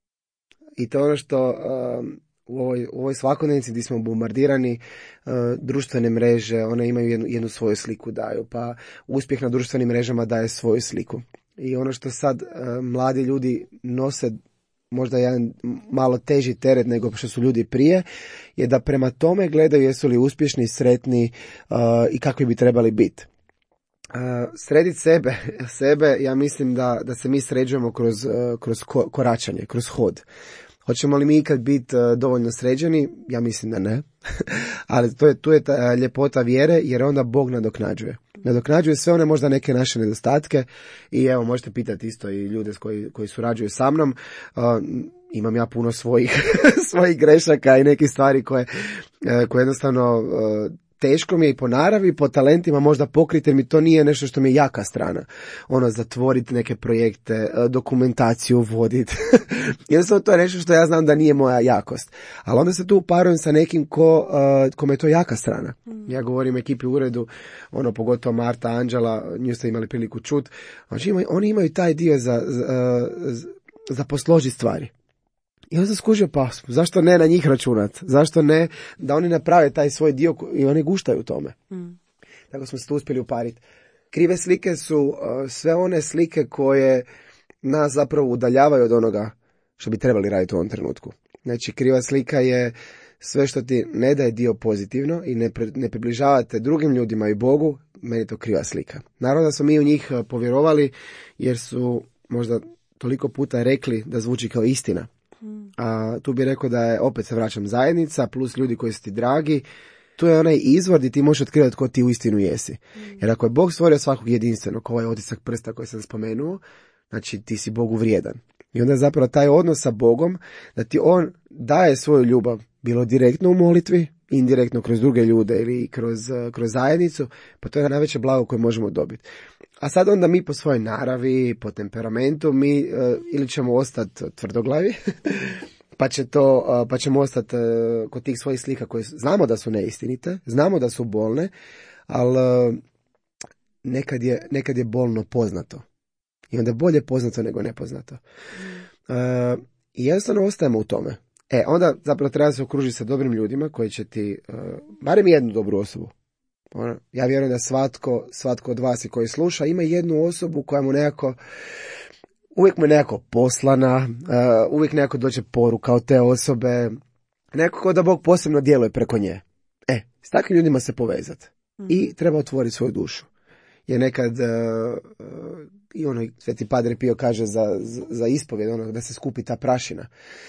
I to je ono što uh, u ovoj, u ovoj svakodnevnici gdje smo bombardirani, uh, društvene mreže, one imaju jednu, jednu svoju sliku daju, pa uspjeh na društvenim mrežama daje svoju sliku. I ono što sad uh, mladi ljudi nose možda jedan malo teži teret nego što su ljudi prije, je da prema tome gledaju jesu li uspješni, sretni uh, i kakvi bi trebali biti. Uh, srediti sebe, sebe, ja mislim da, da se mi sređujemo kroz, uh, kroz ko, koračanje, kroz hod. Hoćemo li mi ikad biti uh, dovoljno sređeni? Ja mislim da ne. Ali to je, tu je ta ljepota vjere, jer onda Bog nadoknađuje. Nadoknađuje sve one možda neke naše nedostatke i evo možete pitati isto i ljude koji, koji surađuju sa mnom. Uh, imam ja puno svojih, svojih grešaka i nekih stvari koje, uh, koje jednostavno uh, teško mi je i po naravi, i po talentima možda pokriti, jer mi to nije nešto što mi je jaka strana. Ono, zatvoriti neke projekte, dokumentaciju voditi. Jednostavno to je nešto što ja znam da nije moja jakost. Ali onda se tu uparujem sa nekim ko, uh, kome je to jaka strana. Mm. Ja govorim ekipi u uredu, ono, pogotovo Marta, Anđela, nju ste imali priliku čut. Znači, imaju, oni imaju taj dio za, za, za posložiti stvari. I on se skužio, pa zašto ne na njih računat? Zašto ne da oni naprave taj svoj dio i oni guštaju u tome? Mm. Tako smo se tu uspjeli upariti. Krive slike su uh, sve one slike koje nas zapravo udaljavaju od onoga što bi trebali raditi u ovom trenutku. Znači, kriva slika je sve što ti ne daje dio pozitivno i ne, pri, ne približavate drugim ljudima i Bogu, meni je to kriva slika. Naravno da smo mi u njih povjerovali jer su možda toliko puta rekli da zvuči kao istina. A, tu bih rekao da je, opet se vraćam, zajednica plus ljudi koji su ti dragi, tu je onaj izvor gdje ti možeš otkrivati tko ti uistinu jesi. Jer ako je Bog stvorio svakog jedinstvenog, ovaj otisak prsta koji sam spomenuo, znači ti si Bogu vrijedan. I onda zapravo taj odnos sa Bogom, da ti on daje svoju ljubav, bilo direktno u molitvi, indirektno kroz druge ljude ili kroz, kroz zajednicu, pa to je najveće blago koje možemo dobiti. A sad onda mi po svojoj naravi, po temperamentu, mi uh, ili ćemo ostati tvrdoglavi, pa, će to, uh, pa ćemo ostati uh, kod tih svojih slika koje znamo da su neistinite, znamo da su bolne, ali uh, nekad, je, nekad je bolno poznato. I onda je bolje poznato nego nepoznato. Uh, I jednostavno ostajemo u tome. E, onda zapravo treba se okružiti sa dobrim ljudima koji će ti, uh, barem jednu dobru osobu. Ono, ja vjerujem da svatko, svatko od vas i koji sluša ima jednu osobu koja mu nekako, uvijek mu je nekako poslana, uh, uvijek nekako dođe poruka od te osobe, nekako da Bog posebno djeluje preko nje. E, s takvim ljudima se povezati. Mm. I treba otvoriti svoju dušu. Jer nekad, uh, uh, i ono, Sveti Padre Pio kaže za, za, za ispovjed, ono, da se skupi ta prašina.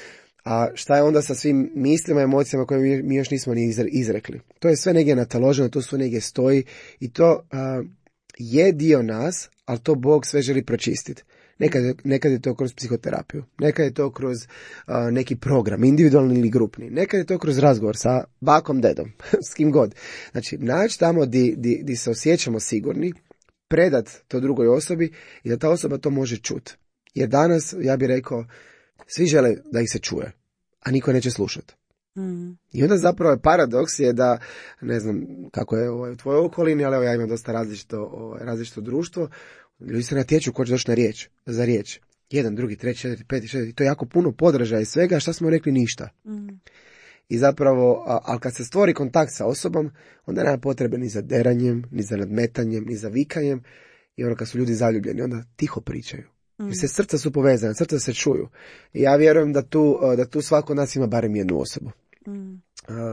A šta je onda sa svim mislima i emocijama koje mi još nismo ni izrekli? To je sve negdje nataloženo, to sve negdje stoji i to uh, je dio nas, ali to Bog sve želi pročistiti. Nekad, nekad je to kroz psihoterapiju, nekad je to kroz uh, neki program, individualni ili grupni, nekad je to kroz razgovor sa bakom, dedom, s kim god. Znači, naći tamo di, di, di se osjećamo sigurni, predat to drugoj osobi i da ta osoba to može čuti. Jer danas, ja bih rekao, svi žele da ih se čuje, a niko neće slušati. Mm. I onda zapravo je paradoks je da, ne znam kako je ovaj, u tvojoj okolini, ali evo, ja imam dosta različito, ovaj, različito društvo, ljudi se natječu ko će doći na riječ, za riječ. Jedan, drugi, treći, četiri, peti, šesti, to je jako puno podražaja i svega, šta smo rekli ništa. Mm. I zapravo, a, ali kad se stvori kontakt sa osobom, onda nema potrebe ni za deranjem, ni za nadmetanjem, ni za vikanjem, i ono kad su ljudi zaljubljeni, onda tiho pričaju. Mm. Jer se srca su povezane, srca se čuju. I ja vjerujem da tu, da tu svako od nas ima barem jednu osobu. Mm. Uh,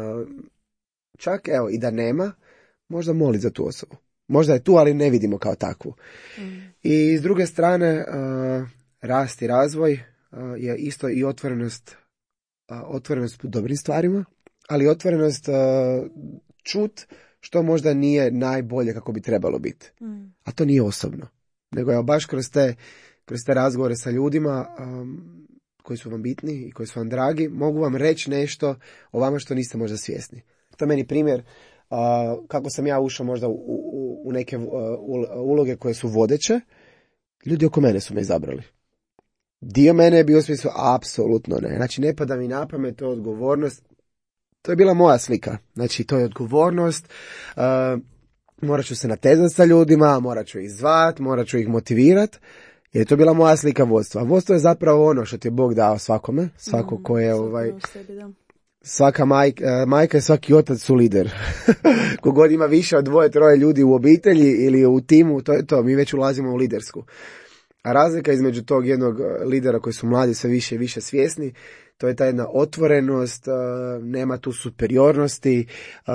čak, evo, i da nema, možda moli za tu osobu. Možda je tu, ali ne vidimo kao takvu. Mm. I s druge strane, uh, rast i razvoj uh, je isto i otvorenost, uh, otvorenost dobrim stvarima, ali otvorenost uh, čut što možda nije najbolje kako bi trebalo biti. Mm. A to nije osobno. Nego je baš kroz te, kroz te razgovore sa ljudima um, koji su vam bitni i koji su vam dragi, mogu vam reći nešto o vama što niste možda svjesni. To je meni primjer uh, kako sam ja ušao možda u, u, u neke uh, uloge koje su vodeće. Ljudi oko mene su me izabrali. Dio mene je bio u smislu, apsolutno ne. Znači, ne pada mi na pamet, to je odgovornost. To je bila moja slika. Znači, to je odgovornost. Uh, morat ću se natezati sa ljudima, morat ću ih zvat, morat ću ih motivirati. Jer je to bila moja slika vodstva. A vodstvo je zapravo ono što ti je Bog dao svakome. Svako ko je ovaj... Svaka majka, majka i svaki otac su lider. Kogod ima više od dvoje, troje ljudi u obitelji ili u timu, to je to. Mi već ulazimo u lidersku. A razlika između tog jednog lidera koji su mladi sve više i više svjesni, to je ta jedna otvorenost, nema tu superiornosti,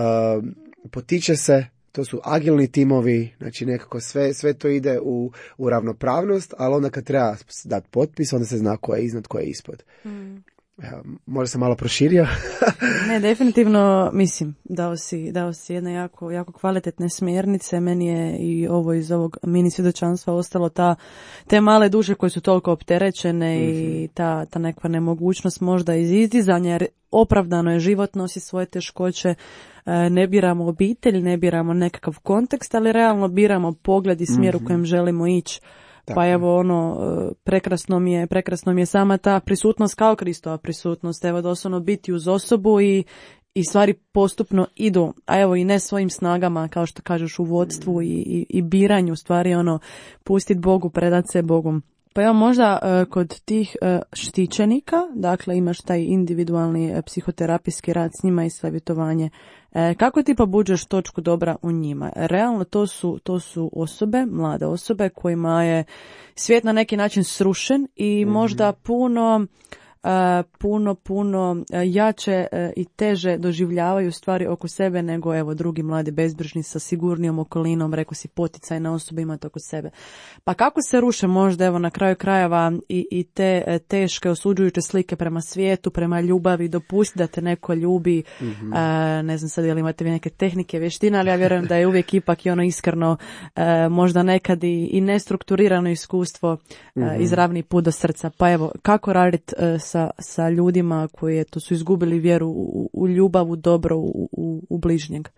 potiče se, to su agilni timovi, znači nekako sve, sve to ide u, u ravnopravnost, ali onda kad treba dati potpis, onda se zna ko je iznad, ko je ispod. Mm. Ja, možda sam malo proširio. Ne, definitivno, mislim, dao si, dao si jedne jako, jako kvalitetne smjernice. Meni je i ovo iz ovog mini svjedočanstva ostalo ta, te male duše koje su toliko opterećene mm-hmm. i ta, ta nekva nemogućnost možda iz izdizanja, jer opravdano je, život nosi svoje teškoće, ne biramo obitelj, ne biramo nekakav kontekst, ali realno biramo pogled i smjer mm-hmm. u kojem želimo ići. Pa evo ono, prekrasno mi je, prekrasno mi je sama ta prisutnost kao Kristova prisutnost, evo doslovno biti uz osobu i, i stvari postupno idu, a evo i ne svojim snagama, kao što kažeš u vodstvu i, i, i biranju stvari, ono, pustit Bogu, predat se Bogu. Pa evo možda uh, kod tih uh, štićenika, dakle imaš taj individualni uh, psihoterapijski rad s njima i savjetovanje. E, kako ti pobuđaš točku dobra u njima? Realno to su, to su osobe, mlade osobe kojima je svijet na neki način srušen i mm-hmm. možda puno... Uh, puno, puno uh, jače uh, i teže doživljavaju stvari oko sebe nego evo drugi mladi bezbrižni sa sigurnijom okolinom, rekao si poticajna osoba imate oko sebe. Pa kako se ruše možda evo na kraju krajeva i, i te uh, teške osuđujuće slike prema svijetu, prema ljubavi, dopusti da te neko ljubi, mm-hmm. uh, ne znam sad je li imate vi neke tehnike, vještine, ali ja vjerujem da je uvijek ipak i ono iskreno uh, možda nekad i, i nestrukturirano iskustvo uh, mm-hmm. izravni put do srca. Pa evo, kako raditi uh, sa sa ljudima koji eto, su izgubili vjeru u, u ljubav, u dobro, u, u, u bližnjeg?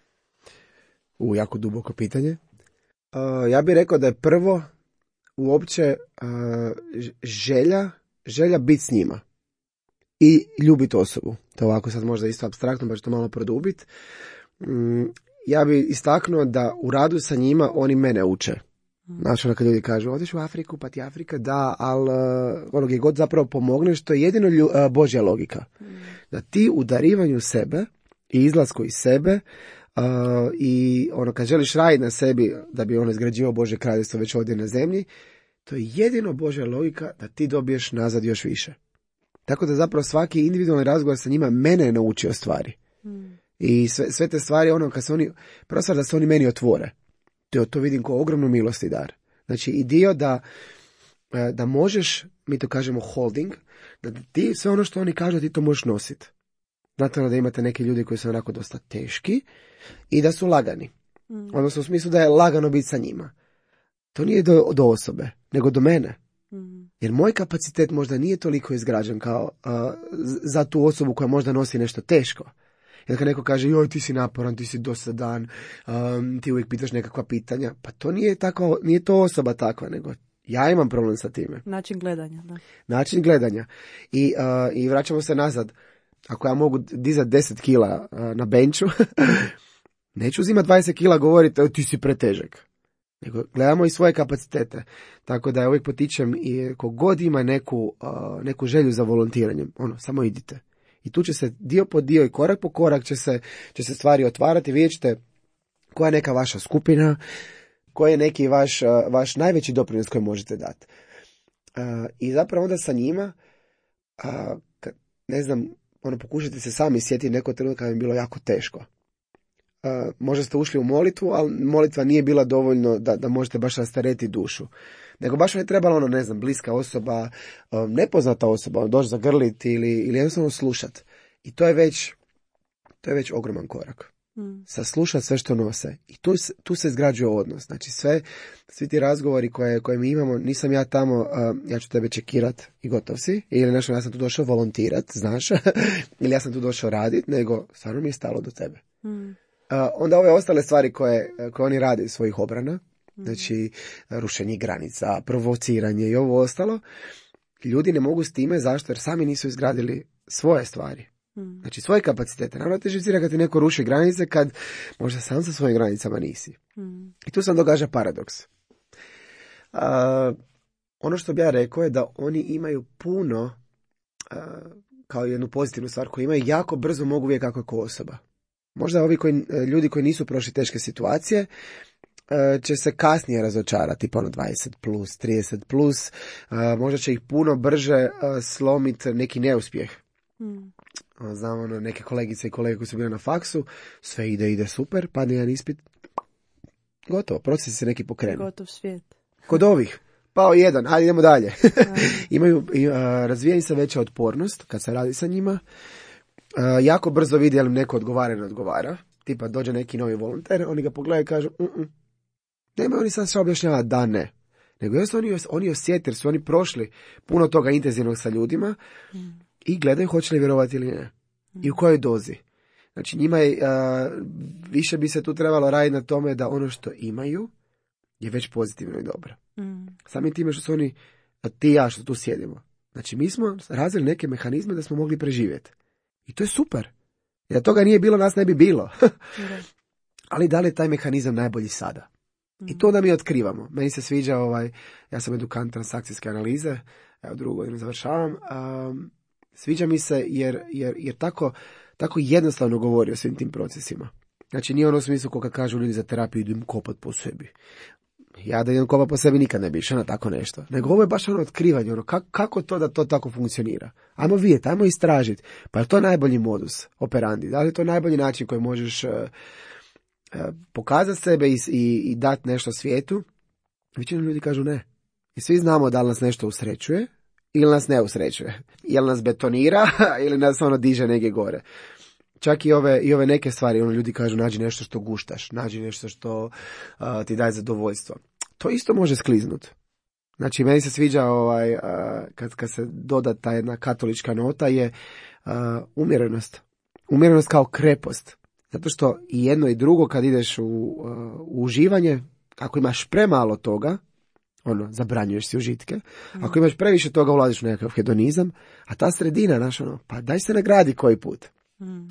U jako duboko pitanje. Uh, ja bih rekao da je prvo uopće uh, želja, želja biti s njima i ljubiti osobu. To ovako sad možda isto apstraktno, pa ću to malo produbiti. Um, ja bih istaknuo da u radu sa njima oni mene uče. Znači, ono kad ljudi kažu, odeš u Afriku, pa ti Afrika, da, ali ono gdje god zapravo pomogneš, to je jedino lju, uh, Božja logika. Mm. Da ti u darivanju sebe i izlasku iz sebe uh, i ono kad želiš raditi na sebi da bi ono izgrađivao Božje kraljevstvo već ovdje na zemlji, to je jedino Božja logika da ti dobiješ nazad još više. Tako da zapravo svaki individualni razgovor sa njima mene je naučio stvari. Mm. I sve, sve te stvari, ono kad se oni, prvo stvar da se oni meni otvore. To, to vidim kao ogromnu milost i dar. Znači i dio da, da možeš, mi to kažemo holding, da ti sve ono što oni kažu ti to možeš nositi. Znate ono da imate neki ljudi koji su onako dosta teški i da su lagani. Mm. Odnosno u smislu da je lagano biti sa njima. To nije do, do osobe, nego do mene. Mm. Jer moj kapacitet možda nije toliko izgrađen kao uh, za tu osobu koja možda nosi nešto teško. Jer kad neko kaže, joj, ti si naporan, ti si dosadan, um, ti uvijek pitaš nekakva pitanja, pa to nije tako, nije to osoba takva, nego ja imam problem sa time. Način gledanja, da. Način gledanja. I, uh, i vraćamo se nazad. Ako ja mogu dizati deset kila uh, na benču, neću uzimati dvadeset kila govoriti, ti si pretežak. Nego gledamo i svoje kapacitete. Tako da ja uvijek potičem i kogod ima neku, uh, neku želju za volontiranjem, ono, samo idite. I tu će se dio po dio i korak po korak će se, će se stvari otvarati. Vidjet ćete koja je neka vaša skupina, koji je neki vaš, uh, vaš najveći doprinos koji možete dati. Uh, I zapravo onda sa njima, uh, kad, ne znam, ono, pokušajte se sami sjetiti neko trenutka kad je bilo jako teško. Uh, možda ste ušli u molitvu, ali molitva nije bila dovoljno da, da možete baš rasteretiti dušu. Nego baš vam je trebala, ono, ne znam, bliska osoba, um, nepoznata osoba, doći zagrliti ili, ili jednostavno slušati. I to je već, to je već ogroman korak. Mm. Saslušati sve što nose. I tu, tu se izgrađuje odnos. Znači sve, svi ti razgovori koje, koje mi imamo, nisam ja tamo, uh, ja ću tebe čekirat i gotov si, ili nešto, ja sam tu došao volontirat, znaš, ili ja sam tu došao radit, nego stvarno mi je stalo do tebe. Mm. Uh, onda ove ostale stvari koje, koje oni rade iz svojih obrana, mm. znači rušenje granica, provociranje i ovo ostalo, ljudi ne mogu s time, zašto? Jer sami nisu izgradili svoje stvari. Mm. Znači svoje kapacitete. Naravno te živcira kad ti neko ruši granice, kad možda sam sa svojim granicama nisi. Mm. I tu sam događa paradoks. Uh, ono što bi ja rekao je da oni imaju puno, uh, kao jednu pozitivnu stvar koju imaju, jako brzo mogu uvijek kako je ko osoba. Možda ovi koji, ljudi koji nisu prošli teške situacije će se kasnije razočarati, pa ono dvadeset plus, trideset plus, možda će ih puno brže slomiti neki neuspjeh. Mm. Znam ono, neke kolegice i kolege koji su bili na faksu, sve ide, ide super, padne jedan ispit, gotovo, proces se neki pokrenu. Gotov svijet. Kod ovih, pao jedan, hajde idemo dalje. Imaju, razvijaju se veća otpornost kad se radi sa njima. Uh, jako brzo vidi jel neko odgovara ili ne odgovara. Tipa dođe neki novi volonter, oni ga pogledaju i kažu mm nema oni sad sve objašnjavati da ne. Nego jesu oni, oni osjeti jer su oni prošli puno toga intenzivnog sa ljudima mm. i gledaju hoće li vjerovati ili ne. Mm. I u kojoj dozi. Znači njima je, uh, više bi se tu trebalo raditi na tome da ono što imaju je već pozitivno i dobro. Mm. Samim time što su oni, ti i ja što tu sjedimo. Znači mi smo razvili neke mehanizme da smo mogli preživjeti. I to je super. Jer toga nije bilo, nas ne bi bilo. Ali da li je taj mehanizam najbolji sada? Mm. I to da mi otkrivamo. Meni se sviđa, ovaj, ja sam edukant transakcijske analize, evo drugu godinu završavam, um, sviđa mi se jer, jer, jer tako, tako jednostavno govori o svim tim procesima. Znači nije ono u smislu ko kad kažu ljudi za terapiju idu im kopat po sebi. Ja da idem kopa po sebi nikad ne bi išao na tako nešto. Nego ovo je baš ono otkrivanje, ono kako, kako to da to tako funkcionira. Ajmo vidjeti, ajmo istražiti. Pa je to najbolji modus operandi? Da li je to najbolji način koji možeš uh, uh, pokazati sebe i, i, i dati nešto svijetu? Većina ljudi kažu ne. I svi znamo da li nas nešto usrećuje ili nas ne usrećuje. Jel nas betonira ili nas ono diže negdje gore. Čak i ove, i ove neke stvari, ono ljudi kažu nađi nešto što guštaš, nađi nešto što uh, ti daje zadovoljstvo. To isto može skliznuti. Znači, meni se sviđa ovaj, uh, kad, kad se doda ta jedna katolička nota je uh, umjerenost. Umjerenost kao krepost. Zato što i jedno i drugo kad ideš u, uh, u uživanje, ako imaš premalo toga, ono, zabranjuješ si užitke. Mm. Ako imaš previše toga, ulaziš u nekakav hedonizam, a ta sredina, znaš, ono, pa daj se nagradi koji put. Mm.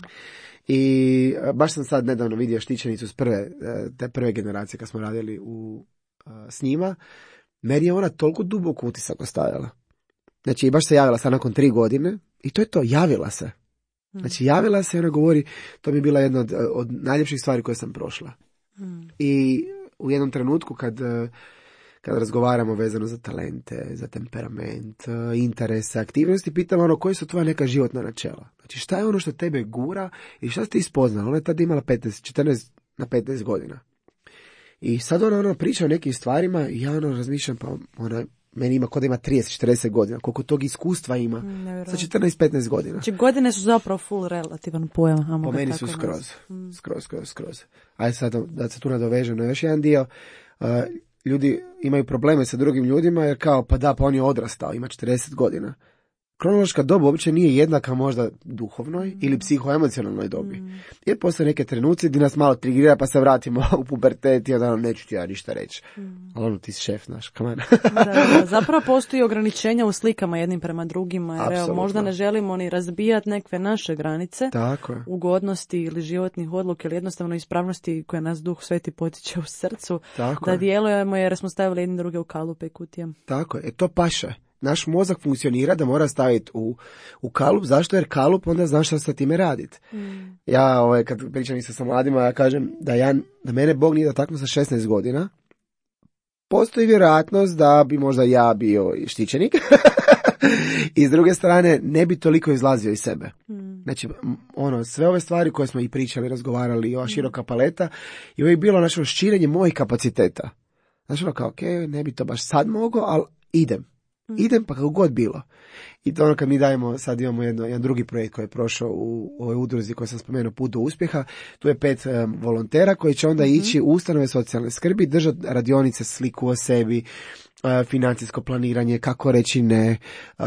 I baš sam sad nedavno vidio štićenicu s prve, te prve generacije kad smo radili u, s njima. Meni je ona toliko dubok utisak ostavila. Znači, baš se javila sad nakon tri godine i to je to, javila se. Znači, javila se i ona govori, to mi je bila jedna od, od najljepših stvari koje sam prošla. Mm. I u jednom trenutku kad, kad razgovaramo vezano za talente, za temperament, interese, aktivnosti, pitam ono koje su tvoja neka životna načela. Znači, šta je ono što tebe gura i šta ste ispoznala? Ona je tada imala petnaest, četrnaest na petnaest godina. I sad ona, ona priča o nekim stvarima i ja ono razmišljam, pa ona meni ima kod da ima trideset četrdeset godina, koliko tog iskustva ima mm, sa četrnaest petnaest godina. Znači godine su zapravo full relativan pojam. Po meni su skroz, mm. skroz, skroz, skroz. Ajde sad da se tu nadovežem na još jedan dio. Uh, ljudi imaju probleme sa drugim ljudima jer kao, pa da, pa on je odrastao, ima četrdeset godina. kronološka doba uopće nije jednaka možda duhovnoj mm. ili psihoemocionalnoj dobi. Mm. Jer postoje neke trenuci gdje nas malo trigira pa se vratimo u pubertet i onda neću ti ja ništa reći. Mm. Ali ono ti si šef naš, come on. da, da, zapravo postoji ograničenja u slikama jednim prema drugima. Jer evo, možda ne želimo ni razbijati neke naše granice, tako je, ugodnosti ili životnih odluka ili jednostavno ispravnosti koje nas Duh Sveti potiče u srcu. Tako da je. Djelujemo jer smo stavili jedni druge u kalupe i kutije. Tako je, e, to paše. Naš mozak funkcionira da mora staviti u, u kalup. Zašto? Jer kalup onda znaš šta sa time raditi. Mm. Ja, ovaj, kad pričam isto sa mladima, ja kažem da, ja, da mene Bog nije dotaknuo sa šesnaest godina. Postoji vjerojatnost da bi možda ja bio štićenik. I s druge strane, ne bi toliko izlazio iz sebe. Mm. Znači, ono, sve ove stvari koje smo i pričali, razgovarali, ova široka paleta, i uvijek bilo naše širenje mojih kapaciteta. Znači, ono kao, ok, ne bi to baš sad mogao, ali idem. Idem pa kako god bilo. I to ono kad mi dajemo, sad imamo jedno, jedan drugi projekt koji je prošao u, u ovoj udruzi koji sam spomenuo, Put do uspjeha. Tu je pet um, volontera koji će onda mm-hmm. ići u ustanove socijalne skrbi, držati radionice, sliku o sebi, uh, financijsko planiranje, kako reći ne, uh,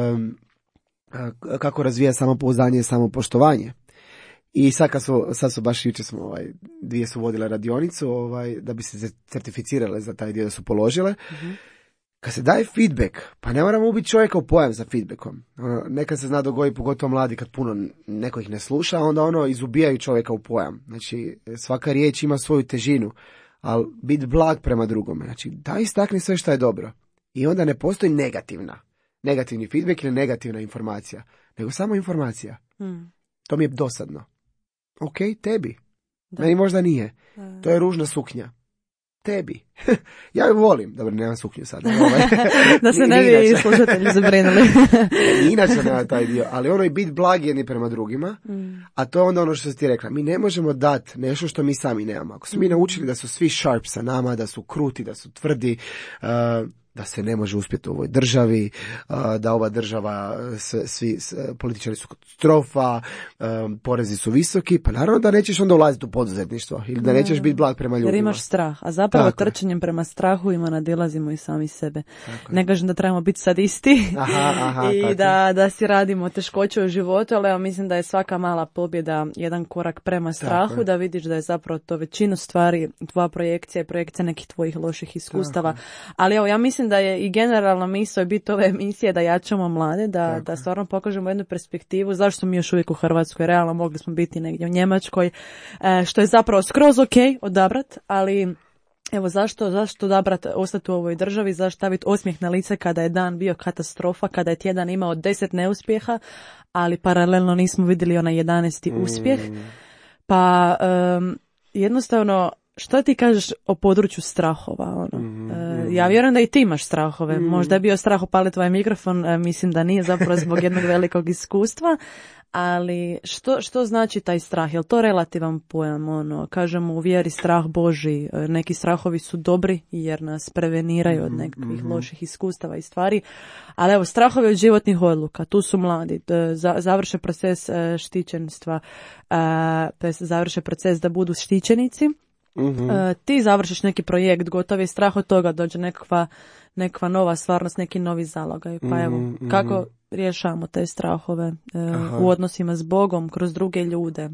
uh, kako razvija samopouzdanje i samopoštovanje. I sad, kad su, sad su baš jučer smo, ovaj, dvije su vodile radionicu ovaj, da bi se certificirale za taj dio da su položile. Mm-hmm. Kad se daje feedback, pa ne moramo ubiti čovjeka u pojam za feedbackom. Ono, nekad se zna dogoditi, pogotovo mladi, kad puno neko ih ne sluša, onda ono izubijaju čovjeka u pojam. Znači, svaka riječ ima svoju težinu, ali biti blag prema drugome. Znači, daj istakni sve što je dobro. I onda ne postoji negativna, negativni feedback ili negativna informacija, nego samo informacija. Hmm. To mi je dosadno. Ok, tebi. Da. Meni možda nije. Da. To je ružna suknja. Tebi. Ja ju volim. Dobro, nemam suknju sad. Ovaj. Da se ne bi slušatelji zabrinuli. Inače nema taj dio. Ali ono je biti blagi jedni prema drugima. Mm. A to je onda ono što si ti rekla. Mi ne možemo dati nešto što mi sami nemamo. Ako smo mi naučili da su svi sharp sa nama, da su kruti, da su tvrdi, uh, da se ne može uspjeti u ovoj državi, da ova država, svi političari su katastrofa, porezi su visoki, pa naravno da nećeš onda ulaziti u poduzetništvo ili da nećeš biti blag prema ljudima. Jer imaš strah, a zapravo tako trčanjem prema strahu ima nadilazimo i sami sebe. Tako ne kažem da trebamo biti sadisti aha, aha, i da, da si radimo teškoće u životu, ali ja mislim da je svaka mala pobjeda jedan korak prema strahu, tako da vidiš da je zapravo to većinu stvari tvoja projekcija i projekcija nekih tvojih loših iskustava. Tako. Ali evo, ja mislim da je i generalna misao biti ove emisije da jačamo mlade, da, da stvarno pokažemo jednu perspektivu zašto mi još uvijek u Hrvatskoj, realno mogli smo biti negdje u Njemačkoj, što je zapravo skroz ok odabrat, ali evo zašto, zašto odabrati ostati u ovoj državi, zašto staviti osmijeh na lice kada je dan bio katastrofa, kada je tjedan imao deset neuspjeha, ali paralelno nismo vidjeli onaj jedanaesti uspjeh, pa um, jednostavno što ti kažeš o području strahova? Ono? Mm-hmm. E, ja vjerujem da i ti imaš strahove. Mm-hmm. Možda je bio strah upaliti tvoj mikrofon, e, mislim da nije zapravo zbog jednog velikog iskustva, ali što, što znači taj strah? Je li to relativan pojam? Ono? Kažemo u vjeri strah Boži, neki strahovi su dobri jer nas preveniraju od nekakvih mm-hmm. loših iskustava i stvari, ali evo, strahovi od životnih odluka, tu su mladi, završe proces štićenstva, to je završe proces da budu štićenici. Uh-huh. Uh, ti završiš neki projekt, gotov je strah od toga, dođe nekakva, nekakva nova stvarnost, neki novi zalogaj. Pa uh-huh, evo, uh-huh. kako rješavamo te strahove uh, u odnosima s Bogom, kroz druge ljude?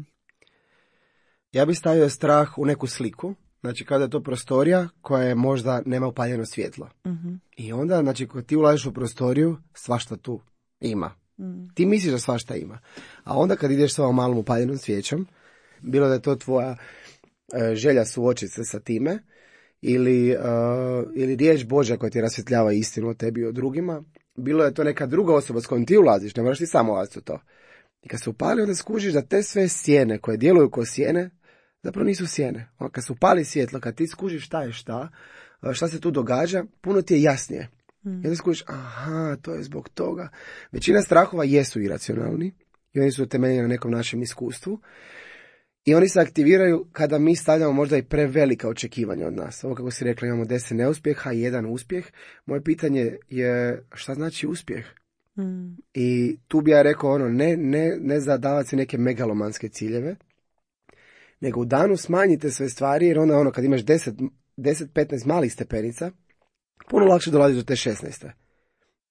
Ja bih stavio strah u neku sliku, znači kada je to prostorija koja je možda nema upaljeno svjetlo. Uh-huh. I onda, znači, kad ti ulaziš u prostoriju, svašta tu ima. Uh-huh. Ti misliš da svašta ima. A onda kad ideš s ovom malom upaljenom svijećom, bilo da je to tvoja želja suočiti se sa time ili, uh, ili riječ Božja koja ti rasvjetljava istinu o tebi i o drugima, bilo je to neka druga osoba s kojom ti ulaziš, ne moraš ti samo ulaziti u to. I kad se upali, onda skužiš da te sve sjene koje djeluju kao sjene, zapravo nisu sjene. Onda kad se upali svjetlo, kad ti skužiš šta je šta, šta se tu događa, puno ti je jasnije. Mm. I onda skužiš, aha, to je zbog toga. Većina strahova jesu iracionalni i oni su temeljeni na nekom našem iskustvu. I oni se aktiviraju kada mi stavljamo možda i prevelika očekivanja od nas. Ovo kako si rekla, imamo deset neuspjeha i jedan uspjeh. Moje pitanje je šta znači uspjeh? Mm. I tu bi ja rekao ono, ne, ne, ne zadavati neke megalomanske ciljeve, nego u danu smanjite sve stvari, jer onda ono kad imaš deset do petnaest malih stepenica, puno lakše dolazi do te šesnaeste.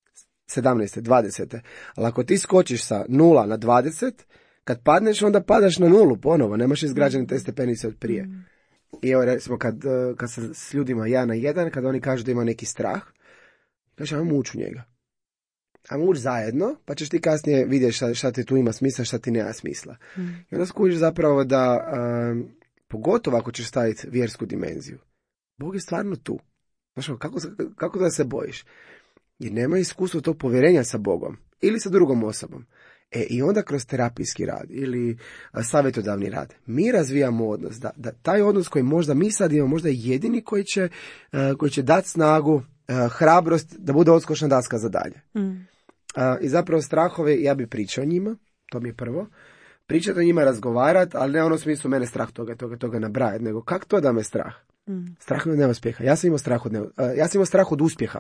sedamnaeste, dvadesete. Ali ako ti skočiš sa nula na dvadeset, kad padneš, onda padaš na nulu ponovo, nemaš izgrađene te stepenice od prije. Mm. I evo, recimo, kad, kad sam s ljudima jedan na jedan, kad oni kažu da ima neki strah, kaže, ajmo ući u njega. Ajmo ući zajedno, pa ćeš ti kasnije vidjeti šta, šta ti tu ima smisla, šta ti nema smisla. Mm. I onda skužiš zapravo da, um, pogotovo ako ćeš staviti vjersku dimenziju, Bog je stvarno tu. Znaš, kako, kako da se bojiš? Jer nema iskustva tog povjerenja sa Bogom ili sa drugom osobom. E, i onda kroz terapijski rad ili a, savjetodavni rad mi razvijamo odnos, da, da taj odnos koji možda mi sad imamo, možda je jedini koji će, a, koji će dati snagu, a, hrabrost da bude odskočna daska za dalje. Mm. A, I zapravo strahove, ja bi pričao o njima, to mi je prvo. Pričati o njima, razgovarati, ali ne ono u smislu mene strah toga, toga, toga nabrajati, nego kako to da me strah? Mm. Strah od neuspjeha. Ja sam imao strah od, ne, uh, ja sam imao strah od uspjeha.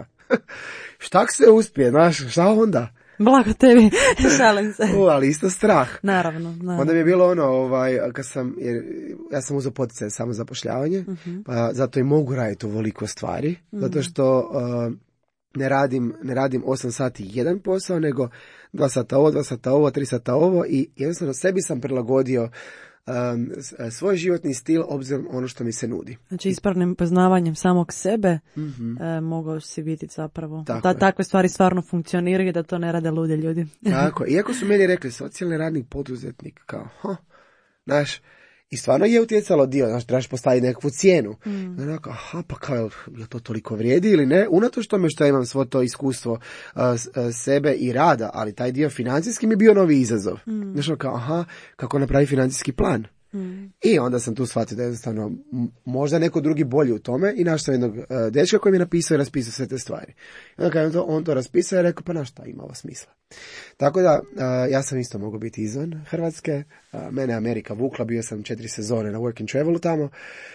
Šta se uspije, znaš, šta onda? Blago tebi, šalim se. U, ali isto strah. Naravno, naravno. Onda mi je bilo ono, ovaj, kad sam, jer ja sam uzeo poticaj samo zapošljavanje, uh-huh. pa zato i mogu raditi ovoliko stvari, uh-huh. zato što uh, ne radim, ne radim osam sati jedan posao, nego dva sata ovo, dva sata ovo, tri sata ovo i jednostavno sebi sam prilagodio Um, svoj životni stil obzirom ono što mi se nudi. Znači ispravnim poznavanjem samog sebe mm-hmm. e, mogao si vidjeti zapravo. Ta, takve stvari stvarno funkcioniraju da to ne rade ludi ljudi. Tako, iako su meni rekli socijalni radnik, poduzetnik, kao, ha, znaš, i stvarno je utjecalo dio, znaš, trebaš postaviti nekakvu cijenu. Mm. Onako, aha, pa kao, je to toliko vrijedi ili ne? Unatoč tome što imam svo to iskustvo uh, sebe i rada, ali taj dio financijski mi je bio novi izazov. Mm. Znaš, kao, aha, kako napravi financijski plan? Mm. I onda sam tu shvatio da je jednostavno možda neko drugi bolji u tome i našao jednog uh, dečka koji mi je napisao i raspisao sve te stvari. I onda kada on to raspisao i rekao, pa na šta ima ovo smisla. Tako da, uh, ja sam isto mogao biti izvan Hrvatske, uh, mene Amerika vukla, bio sam četiri sezone na work and travelu tamo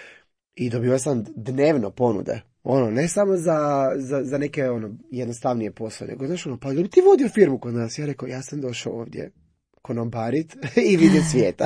i dobio sam dnevno ponude. Ono, ne samo za, za, za neke ono, jednostavnije poslove, nego znaš ono, pa li ti vodio firmu kod nas? Ja rekao, ja sam došao ovdje konobarit i vidjeti svijeta.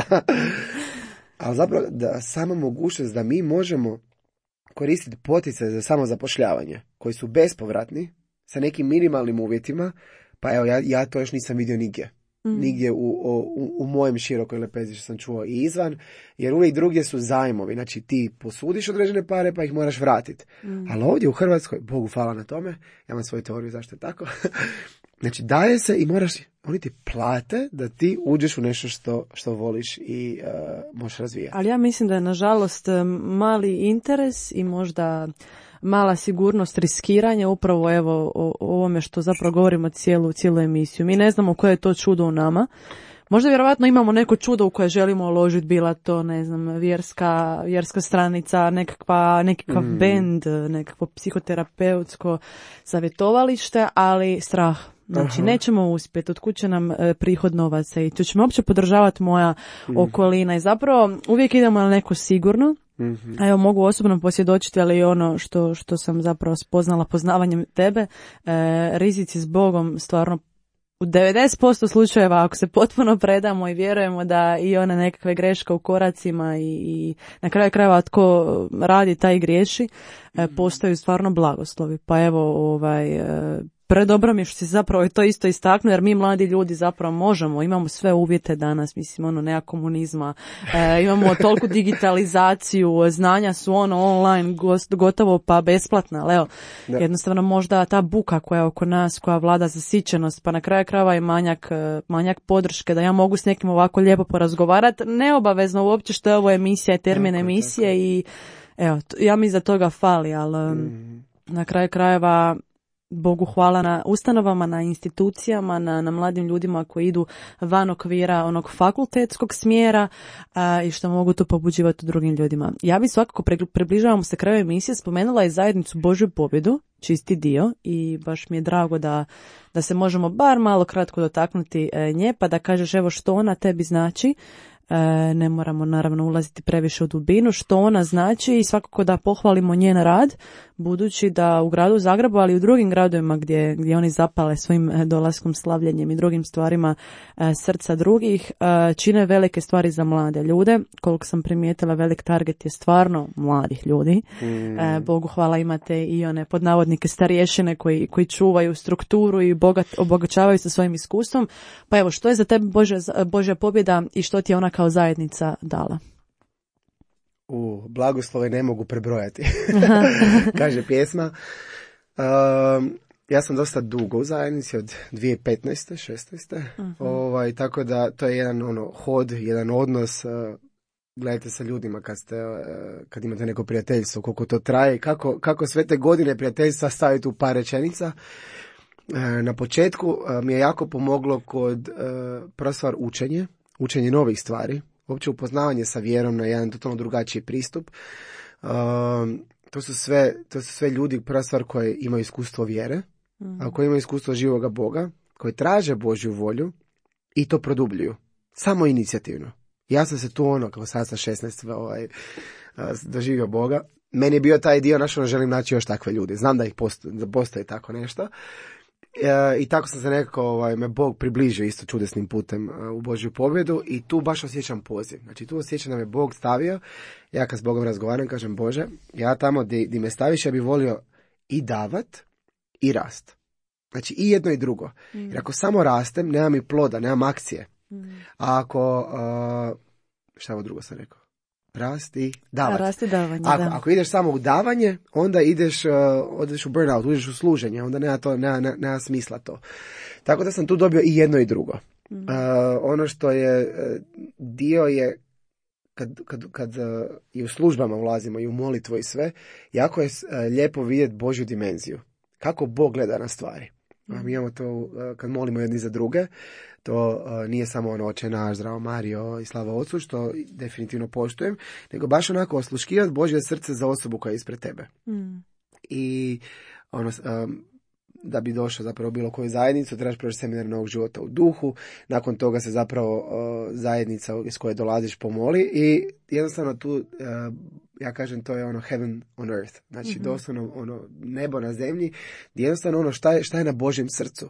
Ali zapravo da sama mogućnost da mi možemo koristiti poticaje za samozapošljavanje koji su bespovratni sa nekim minimalnim uvjetima, pa evo ja, ja to još nisam vidio nigdje. Mm. Nigdje u, u, u mojem širokoj lepezi što sam čuo i izvan, jer uvijek drugdje su zajmovi. Znači ti posudiš određene pare pa ih moraš vratiti. Mm. Ali ovdje u Hrvatskoj, Bogu hvala na tome, ja imam svoju teoriju zašto je tako, znači daje se i moraš, oni ti plate da ti uđeš u nešto što, što voliš i uh, možeš razvijati. Ali ja mislim da je nažalost mali interes i možda mala sigurnost riskiranja upravo evo o, o ovome što zapravo govorimo cijelu, cijelu emisiju. Mi ne znamo koje je to čudo u nama. Možda vjerovatno imamo neko čudo u koje želimo uložiti, bila to, ne znam, vjerska, vjerska stranica, nekakva, nekakav mm. bend, nekakvo psihoterapeutsko savjetovalište, ali strah. Znači, aha, nećemo uspjeti, otkud će nam e, prihod novaca i to će me uopće podržavati moja mm. okolina i zapravo uvijek idemo na neko sigurno. Mm-hmm. A evo mogu osobno posvjedočiti, ali i ono što, što sam zapravo spoznala poznavanjem tebe, e, rizici s Bogom stvarno u devedeset posto slučajeva ako se potpuno predamo i vjerujemo da i one nekakve greške u koracima i, i na kraju krajeva tko radi taj griješi, e, postaju stvarno blagoslovi. Pa evo ovaj e, predobro mi je što si zapravo to isto istaknuo, jer mi mladi ljudi zapravo možemo, imamo sve uvjete danas, mislim, ono, nema komunizma, e, imamo toliku digitalizaciju, znanja su ono online gost, gotovo pa besplatna, ali evo, da. Jednostavno možda ta buka koja je oko nas, koja vlada zasićenost, pa na kraju krajeva je manjak, manjak podrške, da ja mogu s nekim ovako lijepo porazgovarati, neobavezno uopće što je ovo emisija i termin tako, emisije tako. I evo, ja mi za toga fali, ali mm. na kraju krajeva Bogu hvala na ustanovama, na institucijama, na, na mladim ljudima koji idu van okvira onog fakultetskog smjera a, i što mogu to pobuđivati u drugim ljudima. Ja bi svakako, približavamo se kraju emisije, spomenula i zajednicu Božju pobjedu, čisti dio, i baš mi je drago da, da se možemo bar malo kratko dotaknuti e, nje, pa da kažeš evo što ona tebi znači. E, ne moramo naravno ulaziti previše u dubinu, što ona znači i svakako da pohvalimo njen rad, budući da u gradu Zagrebu, ali i u drugim gradovima gdje, gdje oni zapale svojim dolaskom, slavljenjem i drugim stvarima srca drugih, čine velike stvari za mlade ljude. Koliko sam primijetila, velik target je stvarno mladih ljudi. Mm. Bogu hvala, imate i one pod navodnike starješine koji, koji čuvaju strukturu i bogat, obogaćavaju se svojim iskustvom. Pa evo, što je za tebe Božja, Božja pobjeda i što ti je ona kao zajednica dala? U blagoslove ne mogu prebrojati, kaže pjesma. Um, ja sam dosta dugo u zajednici, od dvije tisuće petnaeste šesnaeste Uh-huh. Ovaj, tako da to je jedan ono, hod, jedan odnos. Uh, gledajte sa ljudima kad, ste, uh, kad imate neko prijateljstvo, koliko to traje, kako, kako sve te godine prijateljstva staviti u par rečenica. Uh, na početku uh, mi je jako pomoglo kod uh, prva stvar učenje, učenje novih stvari. Uopće upoznavanje sa vjerom na jedan totalno drugačiji pristup. Um, to su sve, to su sve ljudi, prva stvar, koji imaju iskustvo vjere, mm. a koji imaju iskustvo živoga Boga, koji traže Božju volju i to produbljuju. Samo inicijativno. Ja sam se tu ono, kao sad sa šesnaest ovaj, doživio Boga. Meni je bio taj dio, našo ono, želim naći još takve ljude. Znam da ih postoji, da postoji tako nešto. E, I tako sam se nekako, ovaj, me Bog približio isto čudesnim putem uh, u Božju pobjedu i tu baš osjećam poziv. Znači tu osjećam da me Bog stavio. Ja kad s Bogom razgovaram, kažem, Bože, ja tamo di, di me staviš, ja bih volio i davat i rast. Znači i jedno i drugo. Mm. Jer ako samo rastem, nemam i ploda, nemam akcije. Mm. A ako, uh, šta ovo drugo sam rekao? Rasti, davati. Rasti, davanje, ako, da. ako ideš samo u davanje, onda ideš, uh, odeš u burnout, ideš u služenje, onda nema, to, nema, nema, nema smisla to. Tako da sam tu dobio i jedno i drugo. Mm. Uh, ono što je uh, dio je, kad, kad, kad uh, i u službama ulazimo i u molitvu i sve, jako je uh, lijepo vidjeti Božju dimenziju. Kako Bog gleda na stvari. Mm. Mi imamo to, uh, kad molimo jedni za druge, to uh, nije samo ono Oče naš, Zdravo Mario i slava Otcu, što definitivno poštujem, nego baš onako osluškivati Božje srce za osobu koja je ispred tebe. Mm. I ono, um, da bi došao zapravo u bilo koju zajednicu, trebaš proći seminar novog života u duhu, nakon toga se zapravo uh, zajednica iz koje dolaziš pomoli i jednostavno tu, uh, ja kažem, to je ono heaven on earth, znači mm-hmm. doslovno ono nebo na zemlji, gdje jednostavno ono šta je, šta je na Božjem srcu.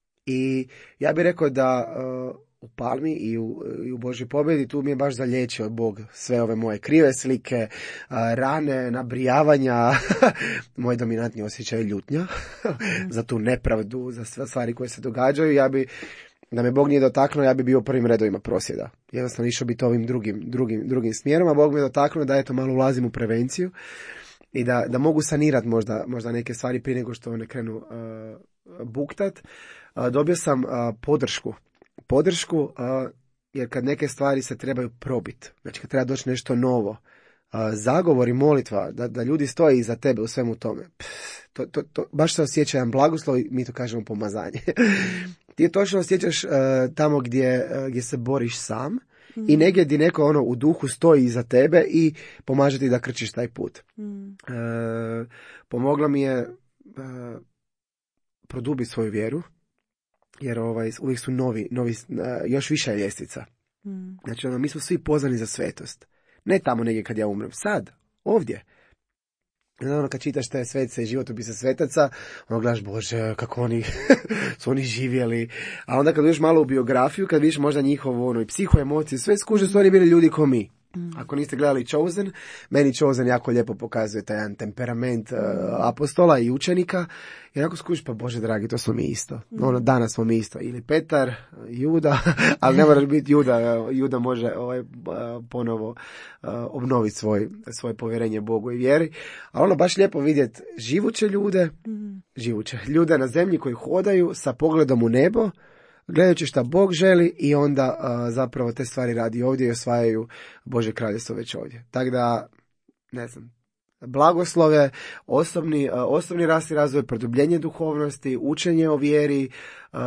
I ja bih rekao da uh, u Palmi i u, i u Božjoj pobjedi tu mi je baš zaliječio Bog sve ove moje krive slike, uh, rane, nabrijavanja, moj dominantni osjećaj ljutnja za tu nepravdu, za sve stvari koje se događaju. Ja bi, da me Bog nije dotaknuo, ja bi bio u prvim redovima prosvjeda. Jednostavno išao bi to ovim drugim, drugim, drugim smjerom, a Bog me dotaknuo da eto malo ulazim u prevenciju i da, da mogu sanirati možda, možda neke stvari prije nego što one krenu uh, buktat. Uh, dobio sam uh, podršku. Podršku uh, jer kad neke stvari se trebaju probiti, znači kad treba doći nešto novo, uh, zagovor i molitva, da, da ljudi stoje iza tebe u svemu tome, Pff, to, to, to, baš se osjeća jedan blagoslov i mi to kažemo pomazanje. Ti točno osjećaš uh, tamo gdje, uh, gdje se boriš sam mm. i negdje gdje neko ono u duhu stoji iza tebe i pomaže ti da krčiš taj put. Mm. Uh, pomogla mi je uh, produbiti svoju vjeru, jer ovaj, uvijek su novi, novi uh, još viša ljestvica. Mm. Znači, ono, mi smo svi pozvani za svetost. Ne tamo negdje kad ja umrem, sad, ovdje. Ono, kad čitaš te svetice i životopise svetaca, ono gledaš, Bože, kako oni su oni živjeli. A onda kad uđeš malo u biografiju, kad vidiš možda njihovu ono, i psihoemociju, sve skuže su oni bili ljudi ko mi. Mm. Ako niste gledali Chosen, meni Chosen jako lijepo pokazuje taj jedan temperament mm. uh, apostola i učenika. I ako skužiš, pa Bože dragi, to smo mi isto. Mm. Ono, danas smo mi isto. Ili Petar, Juda, ali ne moraš biti Juda. Juda može ovaj, ponovo uh, obnoviti svoj, svoje povjerenje Bogu i vjeri. A ono baš lijepo vidjeti živuće ljude, mm. živuće ljude na zemlji koji hodaju sa pogledom u nebo, gledajući šta Bog želi i onda uh, zapravo te stvari radi ovdje i osvajaju Božje kraljevstvo već ovdje. Tako da, ne znam, blagoslove, osobni, uh, osobni rast i razvoj, produbljenje duhovnosti, učenje o vjeri uh,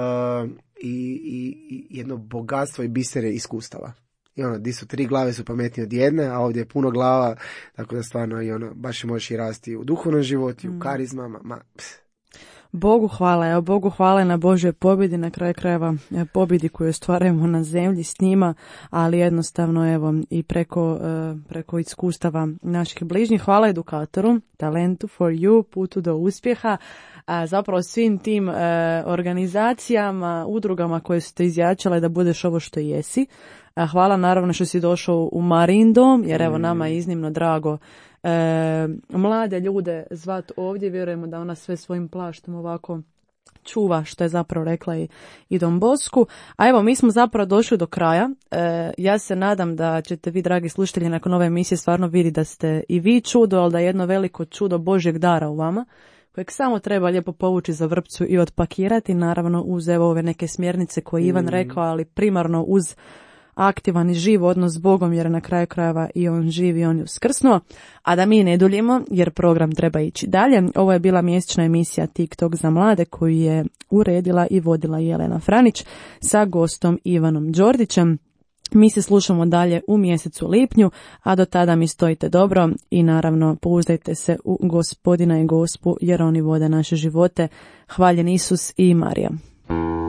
i, i, i jedno bogatstvo i bisere iskustava. I ono, di su tri glave su pametnije od jedne, a ovdje je puno glava, tako da stvarno i ono, baš možeš i rasti u duhovnom životu, mm. u karizmama, ma, pff. Bogu hvala, evo Bogu hvala na Božoj pobjedi, na kraju krajeva pobjedi koju ostvarujemo na zemlji s njima, ali jednostavno evo i preko, preko iskustava naših bližnjih. Hvala edukatoru, Talentu for You, putu do uspjeha, a zapravo svim tim e, organizacijama, udrugama koje su te izjačale da budeš ovo što jesi. A hvala naravno što si došao u Marin dom, jer evo nama je iznimno drago E, mlade ljude zvat ovdje, vjerujemo da ona sve svojim plaštom ovako čuva, što je zapravo rekla i, i Don Bosku. A evo, mi smo zapravo došli do kraja. E, ja se nadam da ćete vi, dragi slušatelji, nakon ove emisije stvarno vidjeti da ste i vi čudo, ali da je jedno veliko čudo Božjeg dara u vama, kojeg samo treba lijepo povući za vrpcu i otpakirati, naravno uz evo ove neke smjernice koje je Ivan rekao, ali primarno uz aktivan i živ odnos s Bogom, jer na kraju krajeva i on živ i on je uskrsnuo. A da mi ne duljimo, jer program treba ići dalje. Ovo je bila mjesečna emisija TikTok za mlade koju je uredila i vodila Jelena Franić sa gostom Ivanom Đordićem. Mi se slušamo dalje u mjesecu lipnju, a do tada mi stojite dobro i naravno pouzdajte se u Gospodina i Gospu, jer oni vode naše živote. Hvaljen Isus i Marija.